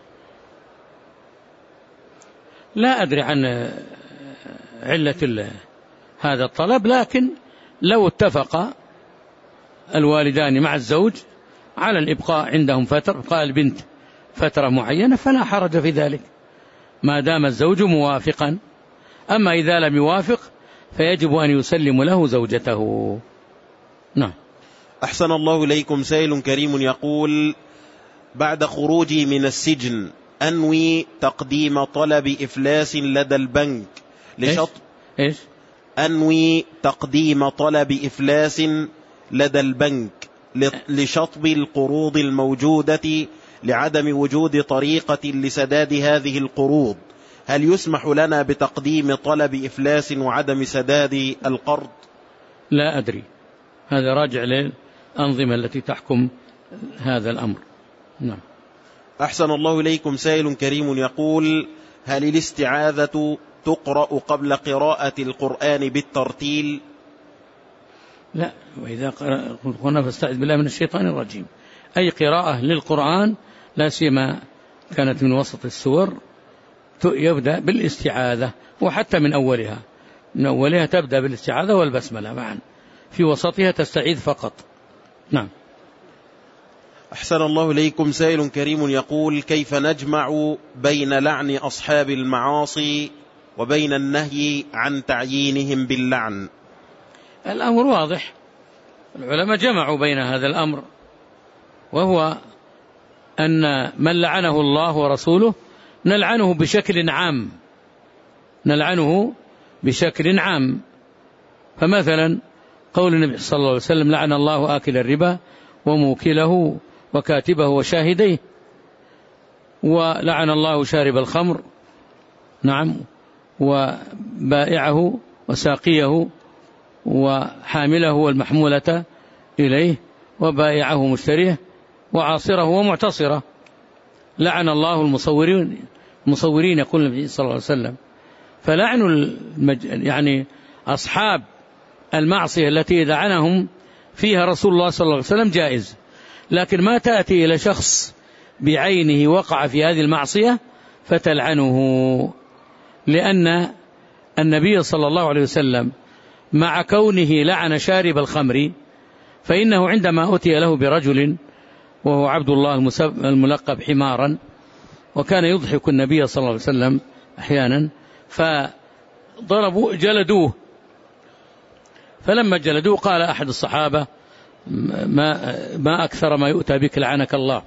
[SPEAKER 1] لا أدري عن علة هذا الطلب، لكن لو اتفق الوالدان مع الزوج على الإبقاء عندهم فترة، إبقاء البنت فترة معينة، فلا حرج في ذلك ما دام الزوج موافقا. أما إذا لم يوافق فيجب أن يسلم له زوجته. نعم.
[SPEAKER 2] أحسن الله إليكم. سائل كريم يقول: بعد خروجي من السجن أنوي تقديم طلب إفلاس لدى البنك
[SPEAKER 1] إيش؟
[SPEAKER 2] أنوي تقديم طلب إفلاس لدى البنك لشطب القروض الموجودة لعدم وجود طريقة لسداد هذه القروض، هل يسمح لنا بتقديم طلب إفلاس وعدم سداد القرض؟
[SPEAKER 1] لا أدري، هذا راجع للأنظمة التي تحكم هذا الأمر. نعم.
[SPEAKER 2] أحسن الله إليكم. سائل كريم يقول: هل الاستعاذة تقرأ قبل قراءة القرآن بالترتيل؟
[SPEAKER 1] لا، وإذا قلنا فاستعذ بالله من الشيطان الرجيم، أي قراءة للقرآن لا سيما كانت من وسط السور يبدأ بالاستعاذة، وحتى من أولها تبدأ بالاستعاذة والبسملة معا، في وسطها تستعيذ فقط. نعم.
[SPEAKER 2] أحسن الله إليكم. سائل كريم يقول: كيف نجمع بين لعن أصحاب المعاصي وبين النهي عن تعيينهم باللعن؟
[SPEAKER 1] الأمر واضح، العلماء جمعوا بين هذا الأمر، وهو أن من لعنه الله ورسوله نلعنه بشكل عام. فمثلا قول النبي صلى الله عليه وسلم: لعن الله آكل الربا وموكله وكاتبه وشاهديه، ولعن الله شارب الخمر، نعم، وبائعه وساقيه وحامله والمحمولة إليه وبائعه مشتريه وعاصره ومعتصره. لعن الله المصورين يقول النبي صلى الله عليه وسلم. فلعن يعني أصحاب المعصية التي لعنهم فيها رسول الله صلى الله عليه وسلم جائز، لكن ما تأتي إلى شخص بعينه وقع في هذه المعصية فتلعنه، لأن النبي صلى الله عليه وسلم مع كونه لعن شارب الخمر، فإنه عندما أتي له برجل وهو عبد الله الملقب حمارا، وكان يضحك النبي صلى الله عليه وسلم أحيانا، فضربوا جلدوه. فلما جلدوه قال أحد الصحابة: ما أكثر ما يؤتى بك لعنك الله.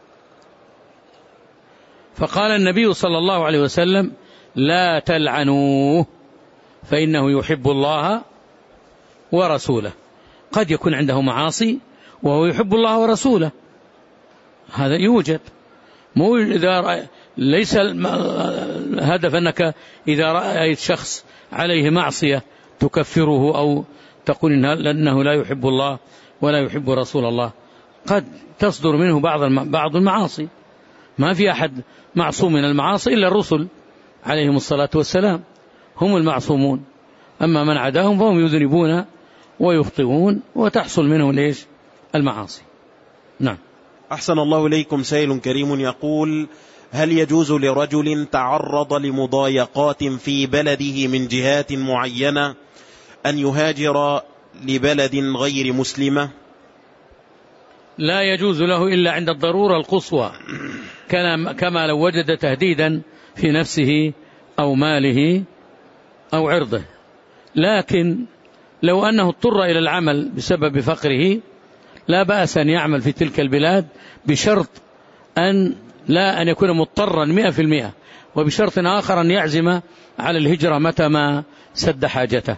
[SPEAKER 1] فقال النبي صلى الله عليه وسلم: لا تلعنوه فإنه يحب الله ورسوله. قد يكون عنده معاصي وهو يحب الله ورسوله، هذا يوجد. مو إذا ليس الهدف أنك إذا رأيت شخص عليه معصية تكفره أو تقول إنه لا يحب الله ولا يحب رسول الله. قد تصدر منه بعض المعاصي، ما في أحد معصوم من المعاصي إلا الرسل عليهم الصلاة والسلام، هم المعصومون، أما من عداهم فهم يذنبون ويخطئون وتحصل منهم المعاصي. نعم.
[SPEAKER 2] أحسن الله إليكم. سائل كريم يقول: هل يجوز لرجل تعرض لمضايقات في بلده من جهات معينة أن يهاجر لبلد غير مسلمة؟
[SPEAKER 1] لا يجوز له إلا عند الضرورة القصوى، كما لو وجد تهديدا في نفسه أو ماله أو عرضه. لكن لو أنه اضطر إلى العمل بسبب فقره لا بأس أن يعمل في تلك البلاد، بشرط أن يكون مضطرا 100%، وبشرط آخر أن يعزم على الهجرة متى ما سد حاجته.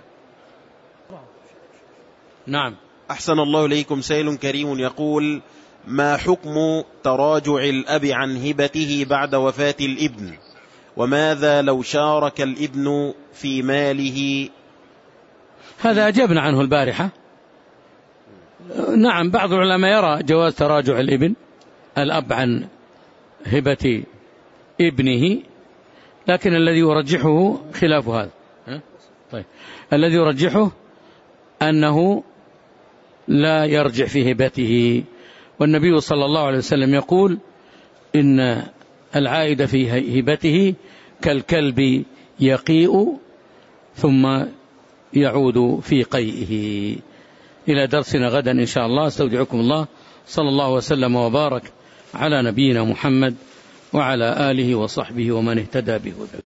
[SPEAKER 1] نعم.
[SPEAKER 2] أحسن الله إليكم. سائل كريم يقول: ما حكم تراجع الأب عن هبته بعد وفاة الابن؟ وماذا لو شارك الابن في ماله؟
[SPEAKER 1] هذا أجبنا عنه البارحة. نعم، بعض العلماء يرى جواز تراجع الأب عن هبة ابنه، لكن الذي يرجحه خلاف هذا. طيب، الذي يرجحه أنه لا يرجع في هبته، والنبي صلى الله عليه وسلم يقول: إن العائد في هبته كالكلب يقيء ثم يعود في قيئه. إلى درسنا غدا إن شاء الله. استودعكم الله. صلى الله وسلم وبارك على نبينا محمد وعلى آله وصحبه ومن اهتدى بهداه.